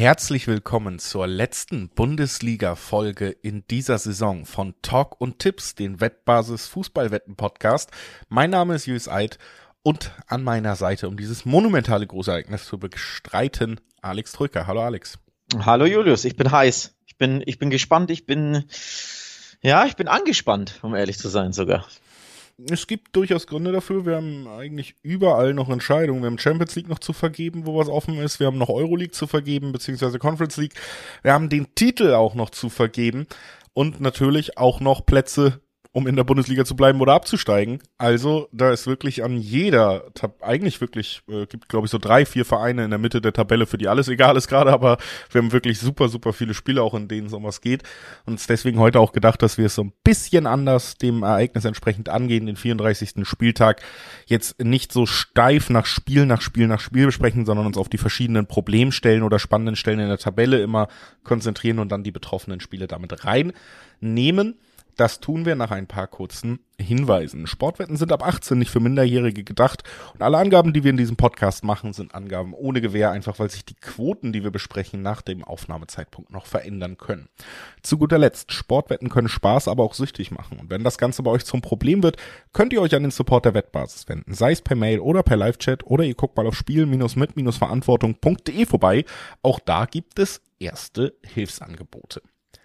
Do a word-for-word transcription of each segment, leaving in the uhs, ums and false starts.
Herzlich willkommen zur letzten Bundesliga-Folge in dieser Saison von Talk und Tipps, den Wettbasis Fußballwetten-Podcast. Mein Name ist Julius Eid und an meiner Seite, um dieses monumentale Großereignis zu bestreiten, Alex Trücker. Hallo Alex. Hallo Julius, ich bin heiß. Ich bin, ich bin gespannt, ich bin, ja, ich bin angespannt, um ehrlich zu sein sogar. Es gibt durchaus Gründe dafür. Wir haben eigentlich überall noch Entscheidungen. Wir haben Champions League noch zu vergeben, wo was offen ist. Wir haben noch Euroleague zu vergeben, beziehungsweise Conference League. Wir haben den Titel auch noch zu vergeben und natürlich auch noch Plätze, um in der Bundesliga zu bleiben oder abzusteigen. Also da ist wirklich an jeder, eigentlich wirklich, äh, gibt glaube ich so drei, vier Vereine in der Mitte der Tabelle, für die alles egal ist gerade, aber wir haben wirklich super, super viele Spiele auch, in denen es um was geht. Und es deswegen heute auch gedacht, dass wir es so ein bisschen anders dem Ereignis entsprechend angehen, den vierunddreißigsten Spieltag jetzt nicht so steif nach Spiel, nach Spiel, nach Spiel besprechen, sondern uns auf die verschiedenen Problemstellen oder spannenden Stellen in der Tabelle immer konzentrieren und dann die betroffenen Spiele damit reinnehmen. Das tun wir nach ein paar kurzen Hinweisen. Sportwetten sind ab achtzehn, nicht für Minderjährige gedacht. Und alle Angaben, die wir in diesem Podcast machen, sind Angaben ohne Gewähr, einfach weil sich die Quoten, die wir besprechen, nach dem Aufnahmezeitpunkt noch verändern können. Zu guter Letzt, Sportwetten können Spaß, aber auch süchtig machen. Und wenn das Ganze bei euch zum Problem wird, könnt ihr euch an den Support der Wettbasis wenden. Sei es per Mail oder per Live-Chat oder ihr guckt mal auf spiel-mit-verantwortung punkt de vorbei. Auch da gibt es erste Hilfsangebote.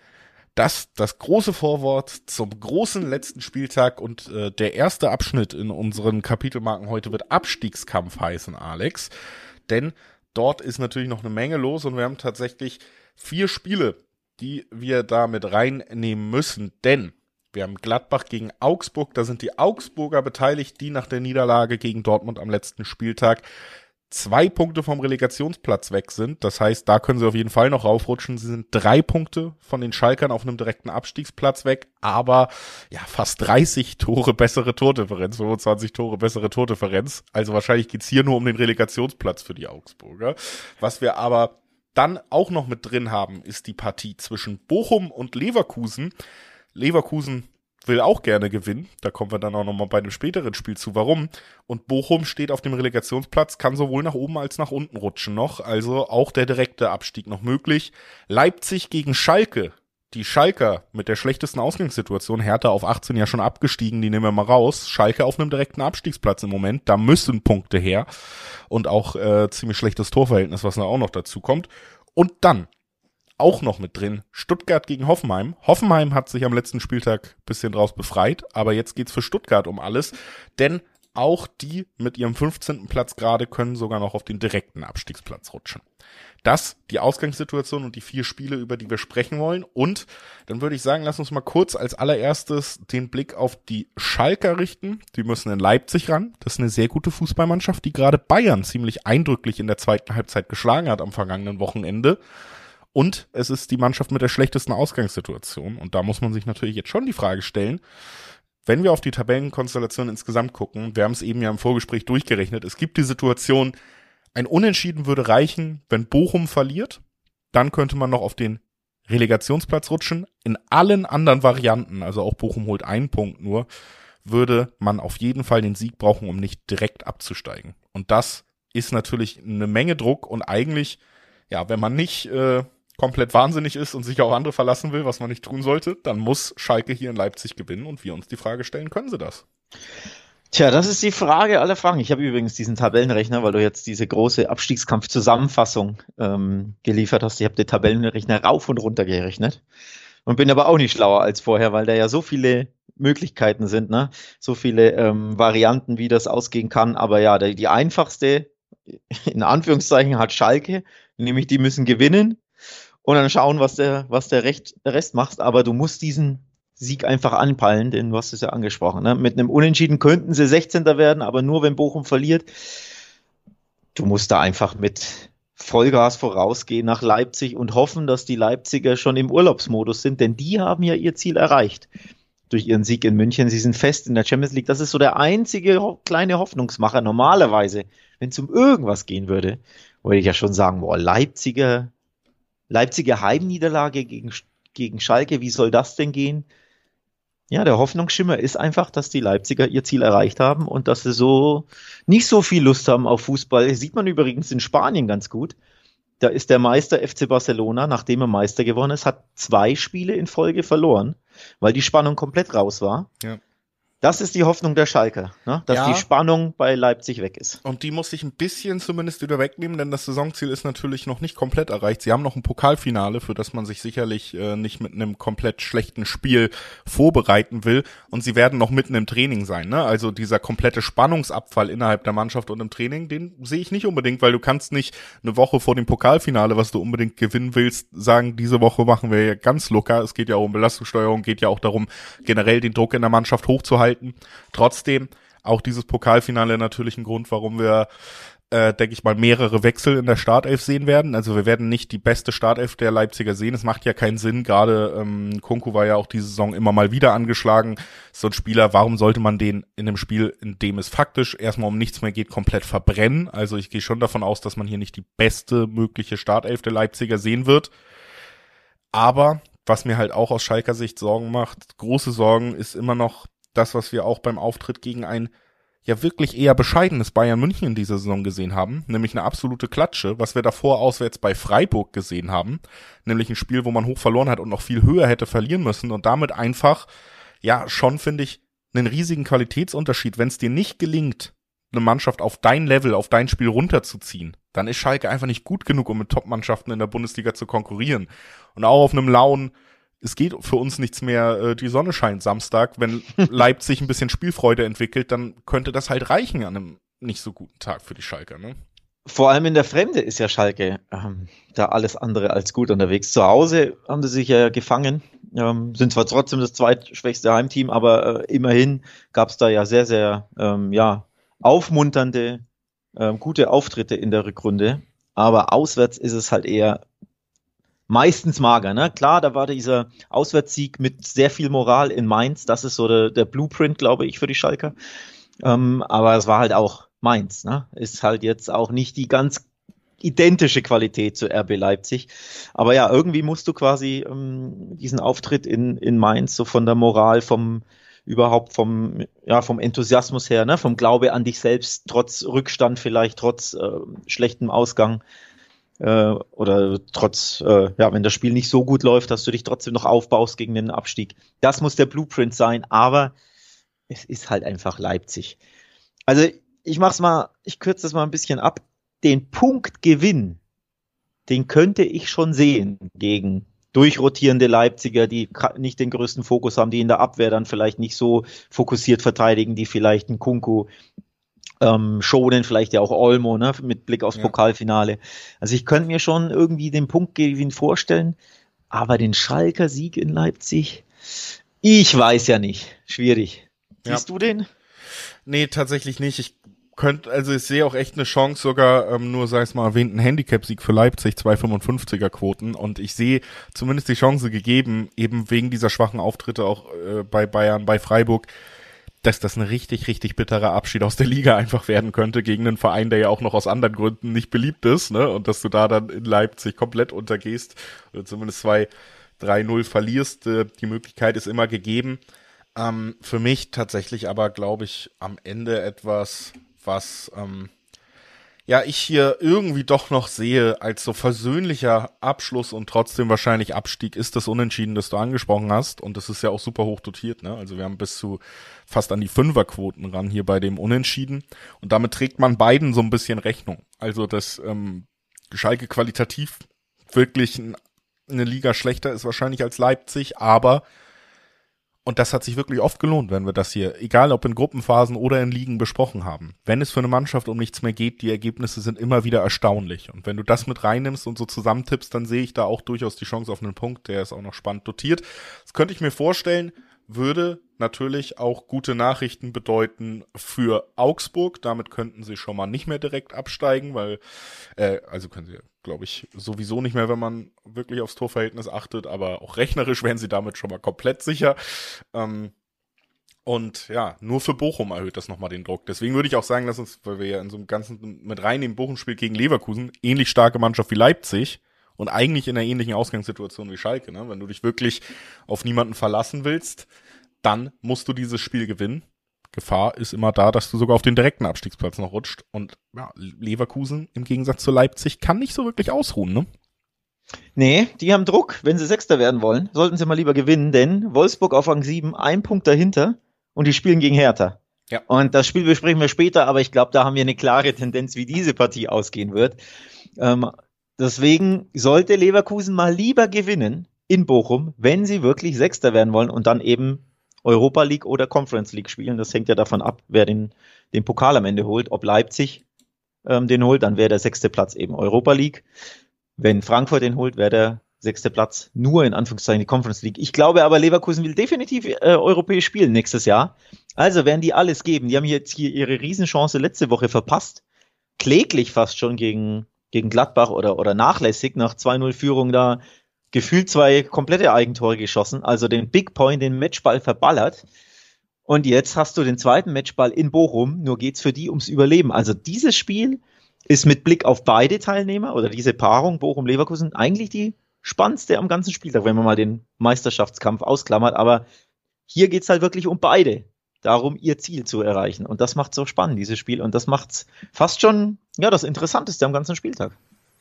Das, das große Vorwort zum großen letzten Spieltag und äh, der erste Abschnitt in unseren Kapitelmarken heute wird Abstiegskampf heißen, Alex. Denn dort ist natürlich noch eine Menge los und wir haben tatsächlich vier Spiele, die wir da mit reinnehmen müssen. Denn wir haben Gladbach gegen Augsburg, da sind die Augsburger beteiligt, die nach der Niederlage gegen Dortmund am letzten Spieltag zwei Punkte vom Relegationsplatz weg sind. Das heißt, da können sie auf jeden Fall noch raufrutschen. Sie sind drei Punkte von den Schalkern auf einem direkten Abstiegsplatz weg, aber ja, fast dreißig Tore bessere Tordifferenz, fünfundzwanzig Tore bessere Tordifferenz. Also wahrscheinlich geht's hier nur um den Relegationsplatz für die Augsburger. Was wir aber dann auch noch mit drin haben, ist die Partie zwischen Bochum und Leverkusen. Leverkusen will auch gerne gewinnen, da kommen wir dann auch nochmal bei dem späteren Spiel zu, warum. Und Bochum steht auf dem Relegationsplatz, kann sowohl nach oben als nach unten rutschen noch, also auch der direkte Abstieg noch möglich. Leipzig gegen Schalke, die Schalker mit der schlechtesten Ausgangssituation, Hertha auf achtzehn ja schon abgestiegen, die nehmen wir mal raus, Schalke auf einem direkten Abstiegsplatz im Moment, da müssen Punkte her und auch äh, ziemlich schlechtes Torverhältnis, was da auch noch dazu kommt. Und dann auch noch mit drin, Stuttgart gegen Hoffenheim. Hoffenheim hat sich am letzten Spieltag ein bisschen draus befreit, aber jetzt geht's für Stuttgart um alles, denn auch die mit ihrem fünfzehnten Platz gerade können sogar noch auf den direkten Abstiegsplatz rutschen. Das, die Ausgangssituation und die vier Spiele, über die wir sprechen wollen. Und dann würde ich sagen, lass uns mal kurz als allererstes den Blick auf die Schalker richten. Die müssen in Leipzig ran. Das ist eine sehr gute Fußballmannschaft, die gerade Bayern ziemlich eindrücklich in der zweiten Halbzeit geschlagen hat am vergangenen Wochenende. Und es ist die Mannschaft mit der schlechtesten Ausgangssituation. Und da muss man sich natürlich jetzt schon die Frage stellen, wenn wir auf die Tabellenkonstellation insgesamt gucken, wir haben es eben ja im Vorgespräch durchgerechnet, es gibt die Situation, ein Unentschieden würde reichen, wenn Bochum verliert, dann könnte man noch auf den Relegationsplatz rutschen. In allen anderen Varianten, also auch Bochum holt einen Punkt nur, würde man auf jeden Fall den Sieg brauchen, um nicht direkt abzusteigen. Und das ist natürlich eine Menge Druck und eigentlich, ja, wenn man nicht äh, komplett wahnsinnig ist und sich auf andere verlassen will, was man nicht tun sollte, dann muss Schalke hier in Leipzig gewinnen und wir uns die Frage stellen, können sie das? Tja, das ist die Frage aller Fragen. Ich habe übrigens diesen Tabellenrechner, weil du jetzt diese große Abstiegskampf-Zusammenfassung ähm, geliefert hast. Ich habe den Tabellenrechner rauf und runter gerechnet und bin aber auch nicht schlauer als vorher, weil da ja so viele Möglichkeiten sind, ne? So viele ähm, Varianten, wie das ausgehen kann. Aber ja, die, die einfachste, in Anführungszeichen, hat Schalke, nämlich die müssen gewinnen. Und dann schauen, was der, was der Recht, Rest macht. Aber du musst diesen Sieg einfach anpeilen, denn du hast es ja angesprochen. Ne? Mit einem Unentschieden könnten sie sechzehnter werden, aber nur wenn Bochum verliert. Du musst da einfach mit Vollgas vorausgehen nach Leipzig und hoffen, dass die Leipziger schon im Urlaubsmodus sind, denn die haben ja ihr Ziel erreicht durch ihren Sieg in München. Sie sind fest in der Champions League. Das ist so der einzige ho- kleine Hoffnungsmacher. Normalerweise, wenn es um irgendwas gehen würde, wollte ich ja schon sagen, boah, Leipziger Leipziger Heimniederlage gegen, gegen Schalke, wie soll das denn gehen? Ja, der Hoffnungsschimmer ist einfach, dass die Leipziger ihr Ziel erreicht haben und dass sie so nicht so viel Lust haben auf Fußball. Das sieht man übrigens in Spanien ganz gut. da ist der Meister F C Barcelona, nachdem er Meister geworden ist, hat zwei Spiele in Folge verloren, weil die Spannung komplett raus war. Ja. Das ist die Hoffnung der Schalker, ne? Dass Ja. die Spannung bei Leipzig weg ist. Und die muss ich ein bisschen zumindest wieder wegnehmen, denn das Saisonziel ist natürlich noch nicht komplett erreicht. Sie haben noch ein Pokalfinale, für das man sich sicherlich äh, nicht mit einem komplett schlechten Spiel vorbereiten will. Und sie werden noch mitten im Training sein, ne? Also dieser komplette Spannungsabfall innerhalb der Mannschaft und im Training, den sehe ich nicht unbedingt, weil du kannst nicht eine Woche vor dem Pokalfinale, was du unbedingt gewinnen willst, sagen, diese Woche machen wir ganz locker. Es geht ja auch um Belastungssteuerung, geht ja auch darum, generell den Druck in der Mannschaft hochzuhalten. Trotzdem auch dieses Pokalfinale natürlich ein Grund, warum wir, äh, denke ich mal, mehrere Wechsel in der Startelf sehen werden. Also wir werden nicht die beste Startelf der Leipziger sehen. Es macht ja keinen Sinn. Gerade ähm, Kunku war ja auch diese Saison immer mal wieder angeschlagen. So ein Spieler, warum sollte man den in einem Spiel, in dem es faktisch erstmal um nichts mehr geht, komplett verbrennen? Also ich gehe schon davon aus, dass man hier nicht die beste mögliche Startelf der Leipziger sehen wird. Aber was mir halt auch aus Schalker Sicht Sorgen macht, große Sorgen, ist immer noch das, was wir auch beim Auftritt gegen ein ja wirklich eher bescheidenes Bayern München in dieser Saison gesehen haben, nämlich eine absolute Klatsche, was wir davor auswärts bei Freiburg gesehen haben, nämlich ein Spiel, wo man hoch verloren hat und noch viel höher hätte verlieren müssen und damit einfach, ja, schon, finde ich, einen riesigen Qualitätsunterschied. Wenn es dir nicht gelingt, eine Mannschaft auf dein Level, auf dein Spiel runterzuziehen, dann ist Schalke einfach nicht gut genug, um mit Top-Mannschaften in der Bundesliga zu konkurrieren. Und auch auf einem lauen, es geht für uns nichts mehr, äh, die Sonne scheint Samstag, wenn Leipzig ein bisschen Spielfreude entwickelt, dann könnte das halt reichen an einem nicht so guten Tag für die Schalker, ne? Vor allem in der Fremde ist ja Schalke ähm, da alles andere als gut unterwegs. Zu Hause haben sie sich ja gefangen, ähm, sind zwar trotzdem das zweitschwächste Heimteam, aber äh, immerhin gab es da ja sehr, sehr ähm, ja aufmunternde, ähm, gute Auftritte in der Rückrunde. Aber auswärts ist es halt eher meistens mager, ne? Klar, da war dieser Auswärtssieg mit sehr viel Moral in Mainz. Das ist so der, der Blueprint, glaube ich, für die Schalker. Ähm, aber es war halt auch Mainz, ne? Ist halt jetzt auch nicht die ganz identische Qualität zu R B Leipzig. Aber ja, irgendwie musst du quasi ähm, diesen Auftritt in, in Mainz so von der Moral, vom überhaupt vom, ja, vom Enthusiasmus her, ne? Vom Glaube an dich selbst, trotz Rückstand vielleicht, trotz äh, schlechtem Ausgang, Äh, oder trotz, äh, ja, wenn das Spiel nicht so gut läuft, dass du dich trotzdem noch aufbaust gegen den Abstieg. Das muss der Blueprint sein, aber es ist halt einfach Leipzig. Also ich mach's mal, ich kürze das mal ein bisschen ab. Den Punktgewinn, den könnte ich schon sehen gegen durchrotierende Leipziger, die nicht den größten Fokus haben, die in der Abwehr dann vielleicht nicht so fokussiert verteidigen, die vielleicht einen Kunku Ähm, schonen, vielleicht ja auch Olmo, ne, mit Blick aufs Ja. Pokalfinale. Also ich könnte mir schon irgendwie den Punktgewinn vorstellen, aber den Schalker Sieg in Leipzig, ich weiß ja nicht. Schwierig. Ja. Siehst du den? Nee, tatsächlich nicht. Ich könnte, also ich sehe auch echt eine Chance, sogar ähm, nur, sei es mal erwähnten Handicap-Sieg für Leipzig, zwei Komma fünfundfünfziger Quoten, und ich sehe zumindest die Chance gegeben, eben wegen dieser schwachen Auftritte auch äh, bei Bayern, bei Freiburg, dass das ein richtig, richtig bitterer Abschied aus der Liga einfach werden könnte gegen einen Verein, der ja auch noch aus anderen Gründen nicht beliebt ist, ne? Und dass du da dann in Leipzig komplett untergehst oder zumindest zwei drei null verlierst. Äh, die Möglichkeit ist immer gegeben. Ähm, für mich tatsächlich aber, glaube ich, am Ende etwas, was ähm, ja ich hier irgendwie doch noch sehe als so versöhnlicher Abschluss und trotzdem wahrscheinlich Abstieg, ist das Unentschieden, das du angesprochen hast. Und das ist ja auch super hoch dotiert, ne? Also wir haben bis zu fast an die Fünferquoten ran hier bei dem Unentschieden. Und damit trägt man beiden so ein bisschen Rechnung. Also, dass ähm, Schalke qualitativ wirklich ein, eine Liga schlechter ist wahrscheinlich als Leipzig, aber, und das hat sich wirklich oft gelohnt, wenn wir das hier, egal ob in Gruppenphasen oder in Ligen, besprochen haben. Wenn es für eine Mannschaft um nichts mehr geht, die Ergebnisse sind immer wieder erstaunlich. Und wenn du das mit reinnimmst und so zusammentippst, dann sehe ich da auch durchaus die Chance auf einen Punkt, der ist auch noch spannend dotiert. Das könnte ich mir vorstellen, würde natürlich auch gute Nachrichten bedeuten für Augsburg. Damit könnten sie schon mal nicht mehr direkt absteigen, weil, äh, also können sie, glaube ich, sowieso nicht mehr, wenn man wirklich aufs Torverhältnis achtet, aber auch rechnerisch wären sie damit schon mal komplett sicher. Ähm, und ja, nur für Bochum erhöht das nochmal den Druck. Deswegen würde ich auch sagen, dass uns, weil wir ja in so einem ganzen mit reinnehmen, Bochum-Spiel gegen Leverkusen, ähnlich starke Mannschaft wie Leipzig, und eigentlich in einer ähnlichen Ausgangssituation wie Schalke, ne? Wenn du dich wirklich auf niemanden verlassen willst, dann musst du dieses Spiel gewinnen. Gefahr ist immer da, dass du sogar auf den direkten Abstiegsplatz noch rutscht. Und ja, Leverkusen im Gegensatz zu Leipzig kann nicht so wirklich ausruhen, ne? Nee, die haben Druck, wenn sie Sechster werden wollen. Sollten sie mal lieber gewinnen, denn Wolfsburg auf Rang sieben, ein Punkt dahinter und die spielen gegen Hertha. Ja. Und das Spiel besprechen wir später, aber ich glaube, da haben wir eine klare Tendenz, wie diese Partie ausgehen wird. Ähm, deswegen sollte Leverkusen mal lieber gewinnen in Bochum, wenn sie wirklich Sechster werden wollen und dann eben Europa League oder Conference League spielen. Das hängt ja davon ab, wer den, den Pokal am Ende holt. Ob Leipzig ähm, den holt, dann wäre der sechste Platz eben Europa League. Wenn Frankfurt den holt, wäre der sechste Platz nur in Anführungszeichen die Conference League. Ich glaube aber, Leverkusen will definitiv äh, europäisch spielen nächstes Jahr. Also werden die alles geben. Die haben jetzt hier ihre Riesenchance letzte Woche verpasst. Kläglich fast schon gegen, gegen Gladbach oder, oder nachlässig nach zwei null Führung da gefühlt zwei komplette Eigentore geschossen. Also den Big Point, den Matchball verballert. Und jetzt hast du den zweiten Matchball in Bochum. Nur geht's für die ums Überleben. Also dieses Spiel ist mit Blick auf beide Teilnehmer oder diese Paarung Bochum-Leverkusen eigentlich die spannendste am ganzen Spieltag, wenn man mal den Meisterschaftskampf ausklammert. Aber hier geht's halt wirklich um beide. Darum, ihr Ziel zu erreichen. Und das macht so spannend, dieses Spiel. Und das macht's fast schon, ja, das Interessanteste am ganzen Spieltag.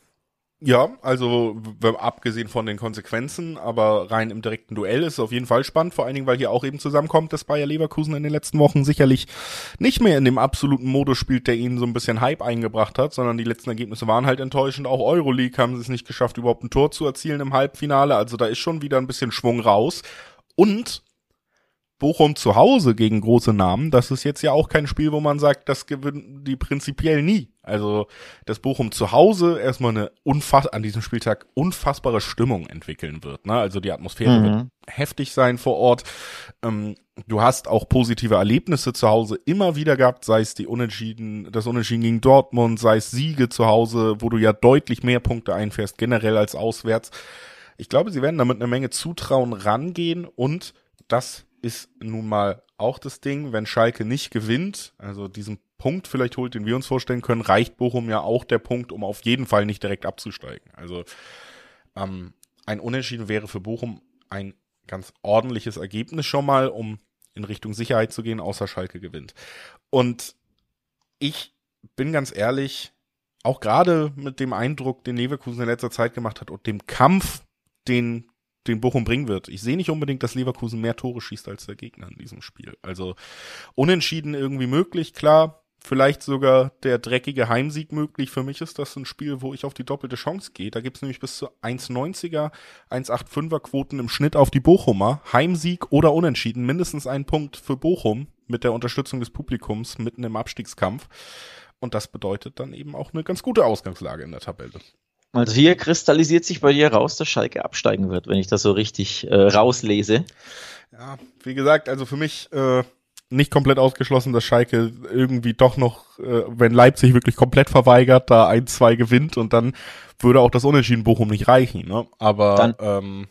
Ja, also w- abgesehen von den Konsequenzen, aber rein im direkten Duell ist es auf jeden Fall spannend, vor allen Dingen, weil hier auch eben zusammenkommt, dass Bayer Leverkusen in den letzten Wochen sicherlich nicht mehr in dem absoluten Modus spielt, der ihnen so ein bisschen Hype eingebracht hat, sondern die letzten Ergebnisse waren halt enttäuschend. Auch Euroleague haben sie es nicht geschafft, überhaupt ein Tor zu erzielen im Halbfinale, also da ist schon wieder ein bisschen Schwung raus. Und Bochum zu Hause gegen große Namen, das ist jetzt ja auch kein Spiel, wo man sagt, das gewinnen die prinzipiell nie. Also, dass Bochum zu Hause erstmal eine unfass an diesem Spieltag unfassbare Stimmung entwickeln wird, ne? Also die Atmosphäre mhm. wird heftig sein vor Ort. Ähm, du hast auch positive Erlebnisse zu Hause immer wieder gehabt, sei es die Unentschieden, das Unentschieden gegen Dortmund, sei es Siege zu Hause, wo du ja deutlich mehr Punkte einfährst, generell als auswärts. Ich glaube, sie werden damit eine Menge Zutrauen rangehen und das ist nun mal auch das Ding, wenn Schalke nicht gewinnt, also diesen Punkt vielleicht holt, den wir uns vorstellen können, reicht Bochum ja auch der Punkt, um auf jeden Fall nicht direkt abzusteigen. Also ähm, ein Unentschieden wäre für Bochum ein ganz ordentliches Ergebnis schon mal, um in Richtung Sicherheit zu gehen, außer Schalke gewinnt. Und ich bin ganz ehrlich, auch gerade mit dem Eindruck, den Leverkusen in letzter Zeit gemacht hat und dem Kampf, den den Bochum bringen wird. Ich sehe nicht unbedingt, dass Leverkusen mehr Tore schießt als der Gegner in diesem Spiel. Also unentschieden irgendwie möglich, klar, vielleicht sogar der dreckige Heimsieg möglich. Für mich ist das ein Spiel, wo ich auf die doppelte Chance gehe. Da gibt's nämlich bis zu eins neunziger, eins fünfundachtzig Quoten im Schnitt auf die Bochumer. Heimsieg oder Unentschieden, mindestens ein Punkt für Bochum mit der Unterstützung des Publikums mitten im Abstiegskampf. Und das bedeutet dann eben auch eine ganz gute Ausgangslage in der Tabelle. Also hier kristallisiert sich bei dir raus, dass Schalke absteigen wird, wenn ich das so richtig äh, rauslese. Ja, wie gesagt, also für mich äh, nicht komplett ausgeschlossen, dass Schalke irgendwie doch noch, äh, wenn Leipzig wirklich komplett verweigert, da ein, zwei gewinnt und dann würde auch das Unentschieden Bochum nicht reichen. Ne? Aber ähm,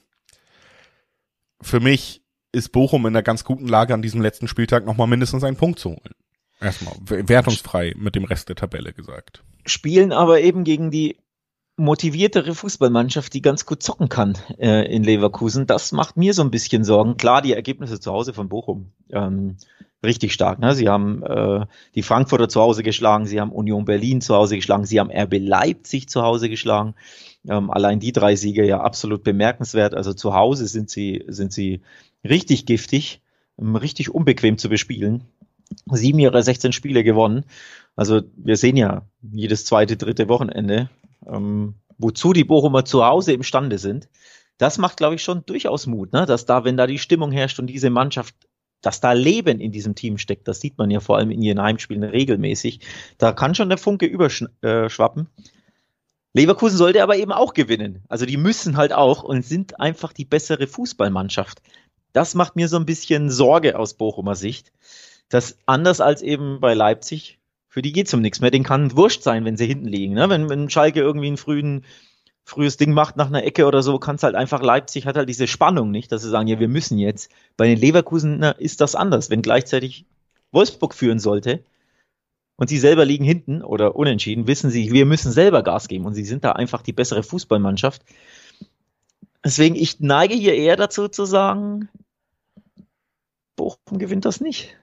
für mich ist Bochum in einer ganz guten Lage, an diesem letzten Spieltag nochmal mindestens einen Punkt zu holen. Erstmal wertungsfrei mit dem Rest der Tabelle gesagt. Spielen aber eben gegen die motiviertere Fußballmannschaft, die ganz gut zocken kann äh, in Leverkusen. Das macht mir so ein bisschen Sorgen. Klar, die Ergebnisse zu Hause von Bochum ähm, richtig stark. Ne? Sie haben äh, die Frankfurter zu Hause geschlagen, sie haben Union Berlin zu Hause geschlagen, sie haben R B Leipzig zu Hause geschlagen. Ähm, allein die drei Siege ja absolut bemerkenswert. Also zu Hause sind sie sind sie richtig giftig, ähm, richtig unbequem zu bespielen. Sieben ihrer sechzehn Spiele gewonnen. Also wir sehen ja jedes zweite, dritte Wochenende, Ähm, wozu die Bochumer zu Hause imstande sind, das macht, glaube ich, schon durchaus Mut, ne? Dass da, wenn da die Stimmung herrscht und diese Mannschaft, dass da Leben in diesem Team steckt, das sieht man ja vor allem in ihren Heimspielen regelmäßig, da kann schon der Funke überschwappen. Leverkusen sollte aber eben auch gewinnen, also die müssen halt auch und sind einfach die bessere Fußballmannschaft. Das macht mir so ein bisschen Sorge aus Bochumer Sicht, dass anders als eben bei Leipzig, für die geht's um nichts mehr. Den kann wurscht sein, wenn sie hinten liegen. Ne? Wenn, wenn Schalke irgendwie ein frühen, frühes Ding macht nach einer Ecke oder so, kann's halt einfach, Leipzig hat halt diese Spannung nicht, dass sie sagen, ja, wir müssen jetzt. Bei den Leverkusen na, ist das anders. Wenn gleichzeitig Wolfsburg führen sollte und sie selber liegen hinten oder unentschieden, wissen sie, wir müssen selber Gas geben und sie sind da einfach die bessere Fußballmannschaft. Deswegen, ich neige hier eher dazu zu sagen, Bochum gewinnt das nicht.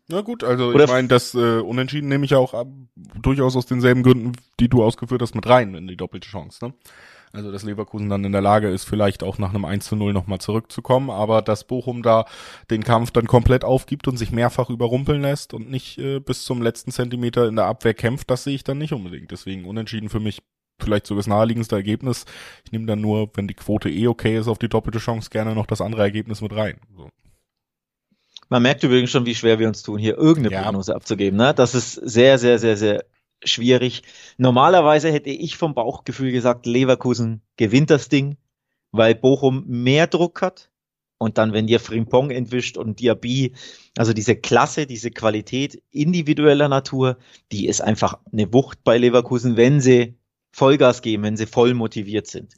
Na gut, also Oder ich meine, das äh, Unentschieden nehme ich ja auch ab, durchaus aus denselben Gründen, die du ausgeführt hast, mit rein in die doppelte Chance, ne? Also, dass Leverkusen dann in der Lage ist, vielleicht auch nach einem eins zu null nochmal zurückzukommen, aber dass Bochum da den Kampf dann komplett aufgibt und sich mehrfach überrumpeln lässt und nicht äh, bis zum letzten Zentimeter in der Abwehr kämpft, das sehe ich dann nicht unbedingt. Deswegen Unentschieden für mich vielleicht sogar das naheliegendste Ergebnis. Ich nehme dann nur, wenn die Quote eh okay ist, auf die doppelte Chance gerne noch das andere Ergebnis mit rein. So. Man merkt übrigens schon, wie schwer wir uns tun, hier irgendeine Ja. Prognose abzugeben. Ne? Das ist sehr, sehr, sehr, sehr schwierig. Normalerweise hätte ich vom Bauchgefühl gesagt, Leverkusen gewinnt das Ding, weil Bochum mehr Druck hat. Und dann, wenn dir Frimpong entwischt und Diaby, also diese Klasse, diese Qualität individueller Natur, die ist einfach eine Wucht bei Leverkusen, wenn sie Vollgas geben, wenn sie voll motiviert sind.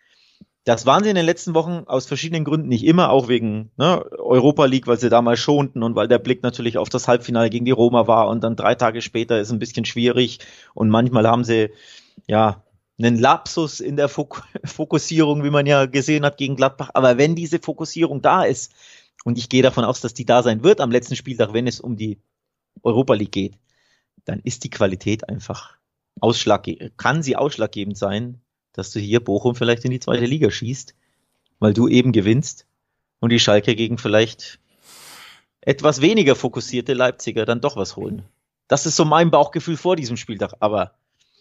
Das waren sie in den letzten Wochen aus verschiedenen Gründen nicht immer, auch wegen ne, Europa League, weil sie damals schonten und weil der Blick natürlich auf das Halbfinale gegen die Roma war und dann drei Tage später ist ein bisschen schwierig und manchmal haben sie ja einen Lapsus in der Fok- Fokussierung, wie man ja gesehen hat gegen Gladbach. Aber wenn diese Fokussierung da ist, und ich gehe davon aus, dass die da sein wird am letzten Spieltag, wenn es um die Europa League geht, dann ist die Qualität einfach ausschlaggebend, kann sie ausschlaggebend sein, dass du hier Bochum vielleicht in die zweite Liga schießt, weil du eben gewinnst und die Schalke gegen vielleicht etwas weniger fokussierte Leipziger dann doch was holen. Das ist so mein Bauchgefühl vor diesem Spieltag, aber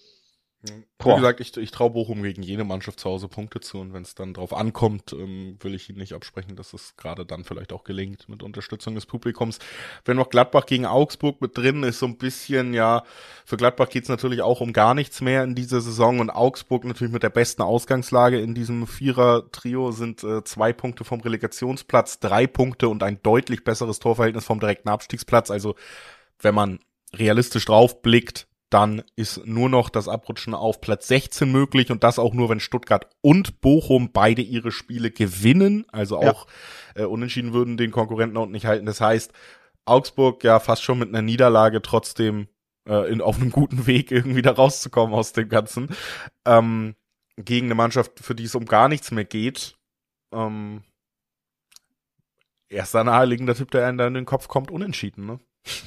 Wie Boah. gesagt, ich, ich traue Bochum gegen jede Mannschaft zu Hause Punkte zu und wenn es dann drauf ankommt, ähm, will ich ihnen nicht absprechen, dass es gerade dann vielleicht auch gelingt mit Unterstützung des Publikums. Wenn noch Gladbach gegen Augsburg mit drin ist, so ein bisschen, ja, für Gladbach geht's natürlich auch um gar nichts mehr in dieser Saison und Augsburg natürlich mit der besten Ausgangslage in diesem Vierer-Trio sind äh, zwei Punkte vom Relegationsplatz, drei Punkte und ein deutlich besseres Torverhältnis vom direkten Abstiegsplatz. Also wenn man realistisch drauf blickt, dann ist nur noch das Abrutschen auf Platz sechzehn möglich und das auch nur, wenn Stuttgart und Bochum beide ihre Spiele gewinnen, also auch ja. äh, unentschieden würden den Konkurrenten unten nicht halten. Das heißt, Augsburg ja fast schon mit einer Niederlage trotzdem äh, in, auf einem guten Weg irgendwie da rauszukommen aus dem Ganzen, ähm, gegen eine Mannschaft, für die es um gar nichts mehr geht. Ähm, erster naheliegender Tipp, der einem da in den Kopf kommt, unentschieden, ne?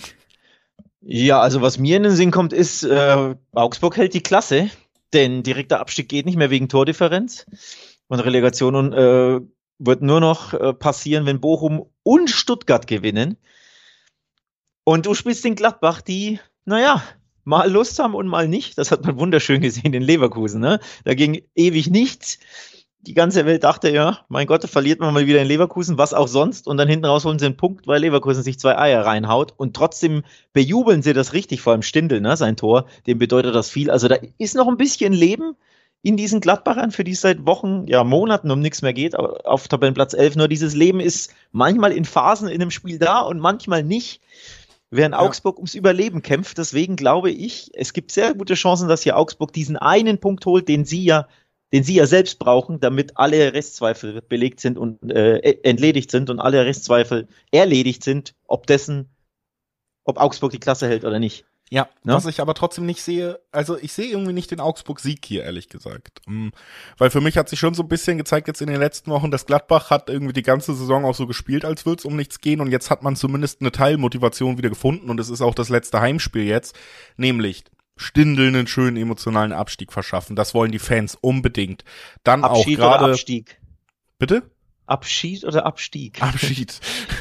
Ja, also was mir in den Sinn kommt, ist, äh, Augsburg hält die Klasse, denn direkter Abstieg geht nicht mehr wegen Tordifferenz und Relegation äh, wird nur noch äh, passieren, wenn Bochum und Stuttgart gewinnen. Und du spielst in Gladbach, die, naja, mal Lust haben und mal nicht. Das hat man wunderschön gesehen in Leverkusen, ne? Da ging ewig nichts. Die ganze Welt dachte, ja, mein Gott, da verliert man mal wieder in Leverkusen, was auch sonst. Und dann hinten raus holen sie einen Punkt, weil Leverkusen sich zwei Eier reinhaut. Und trotzdem bejubeln sie das richtig, vor allem Stindl, ne, sein Tor. Dem bedeutet das viel. Also da ist noch ein bisschen Leben in diesen Gladbachern, für die es seit Wochen, ja, Monaten um nichts mehr geht, auf Tabellenplatz elf. Nur dieses Leben ist manchmal in Phasen in einem Spiel da und manchmal nicht. Während ja. Augsburg ums Überleben kämpft. Deswegen glaube ich, es gibt sehr gute Chancen, dass hier Augsburg diesen einen Punkt holt, den sie ja den sie ja selbst brauchen, damit alle Restzweifel belegt sind und äh, entledigt sind und alle Restzweifel erledigt sind, ob dessen, ob Augsburg die Klasse hält oder nicht. Ja, no? Was ich aber trotzdem nicht sehe, also ich sehe irgendwie nicht den Augsburg-Sieg hier, ehrlich gesagt. Um, weil für mich hat sich schon so ein bisschen gezeigt jetzt in den letzten Wochen, dass Gladbach hat irgendwie die ganze Saison auch so gespielt, als würde es um nichts gehen und jetzt hat man zumindest eine Teilmotivation wieder gefunden und es ist auch das letzte Heimspiel jetzt, nämlich Stindl einen schönen emotionalen Abstieg verschaffen. Das wollen die Fans unbedingt. Dann Abschied auch gerade. Oder Abstieg? Bitte? Abschied oder Abstieg? Abschied.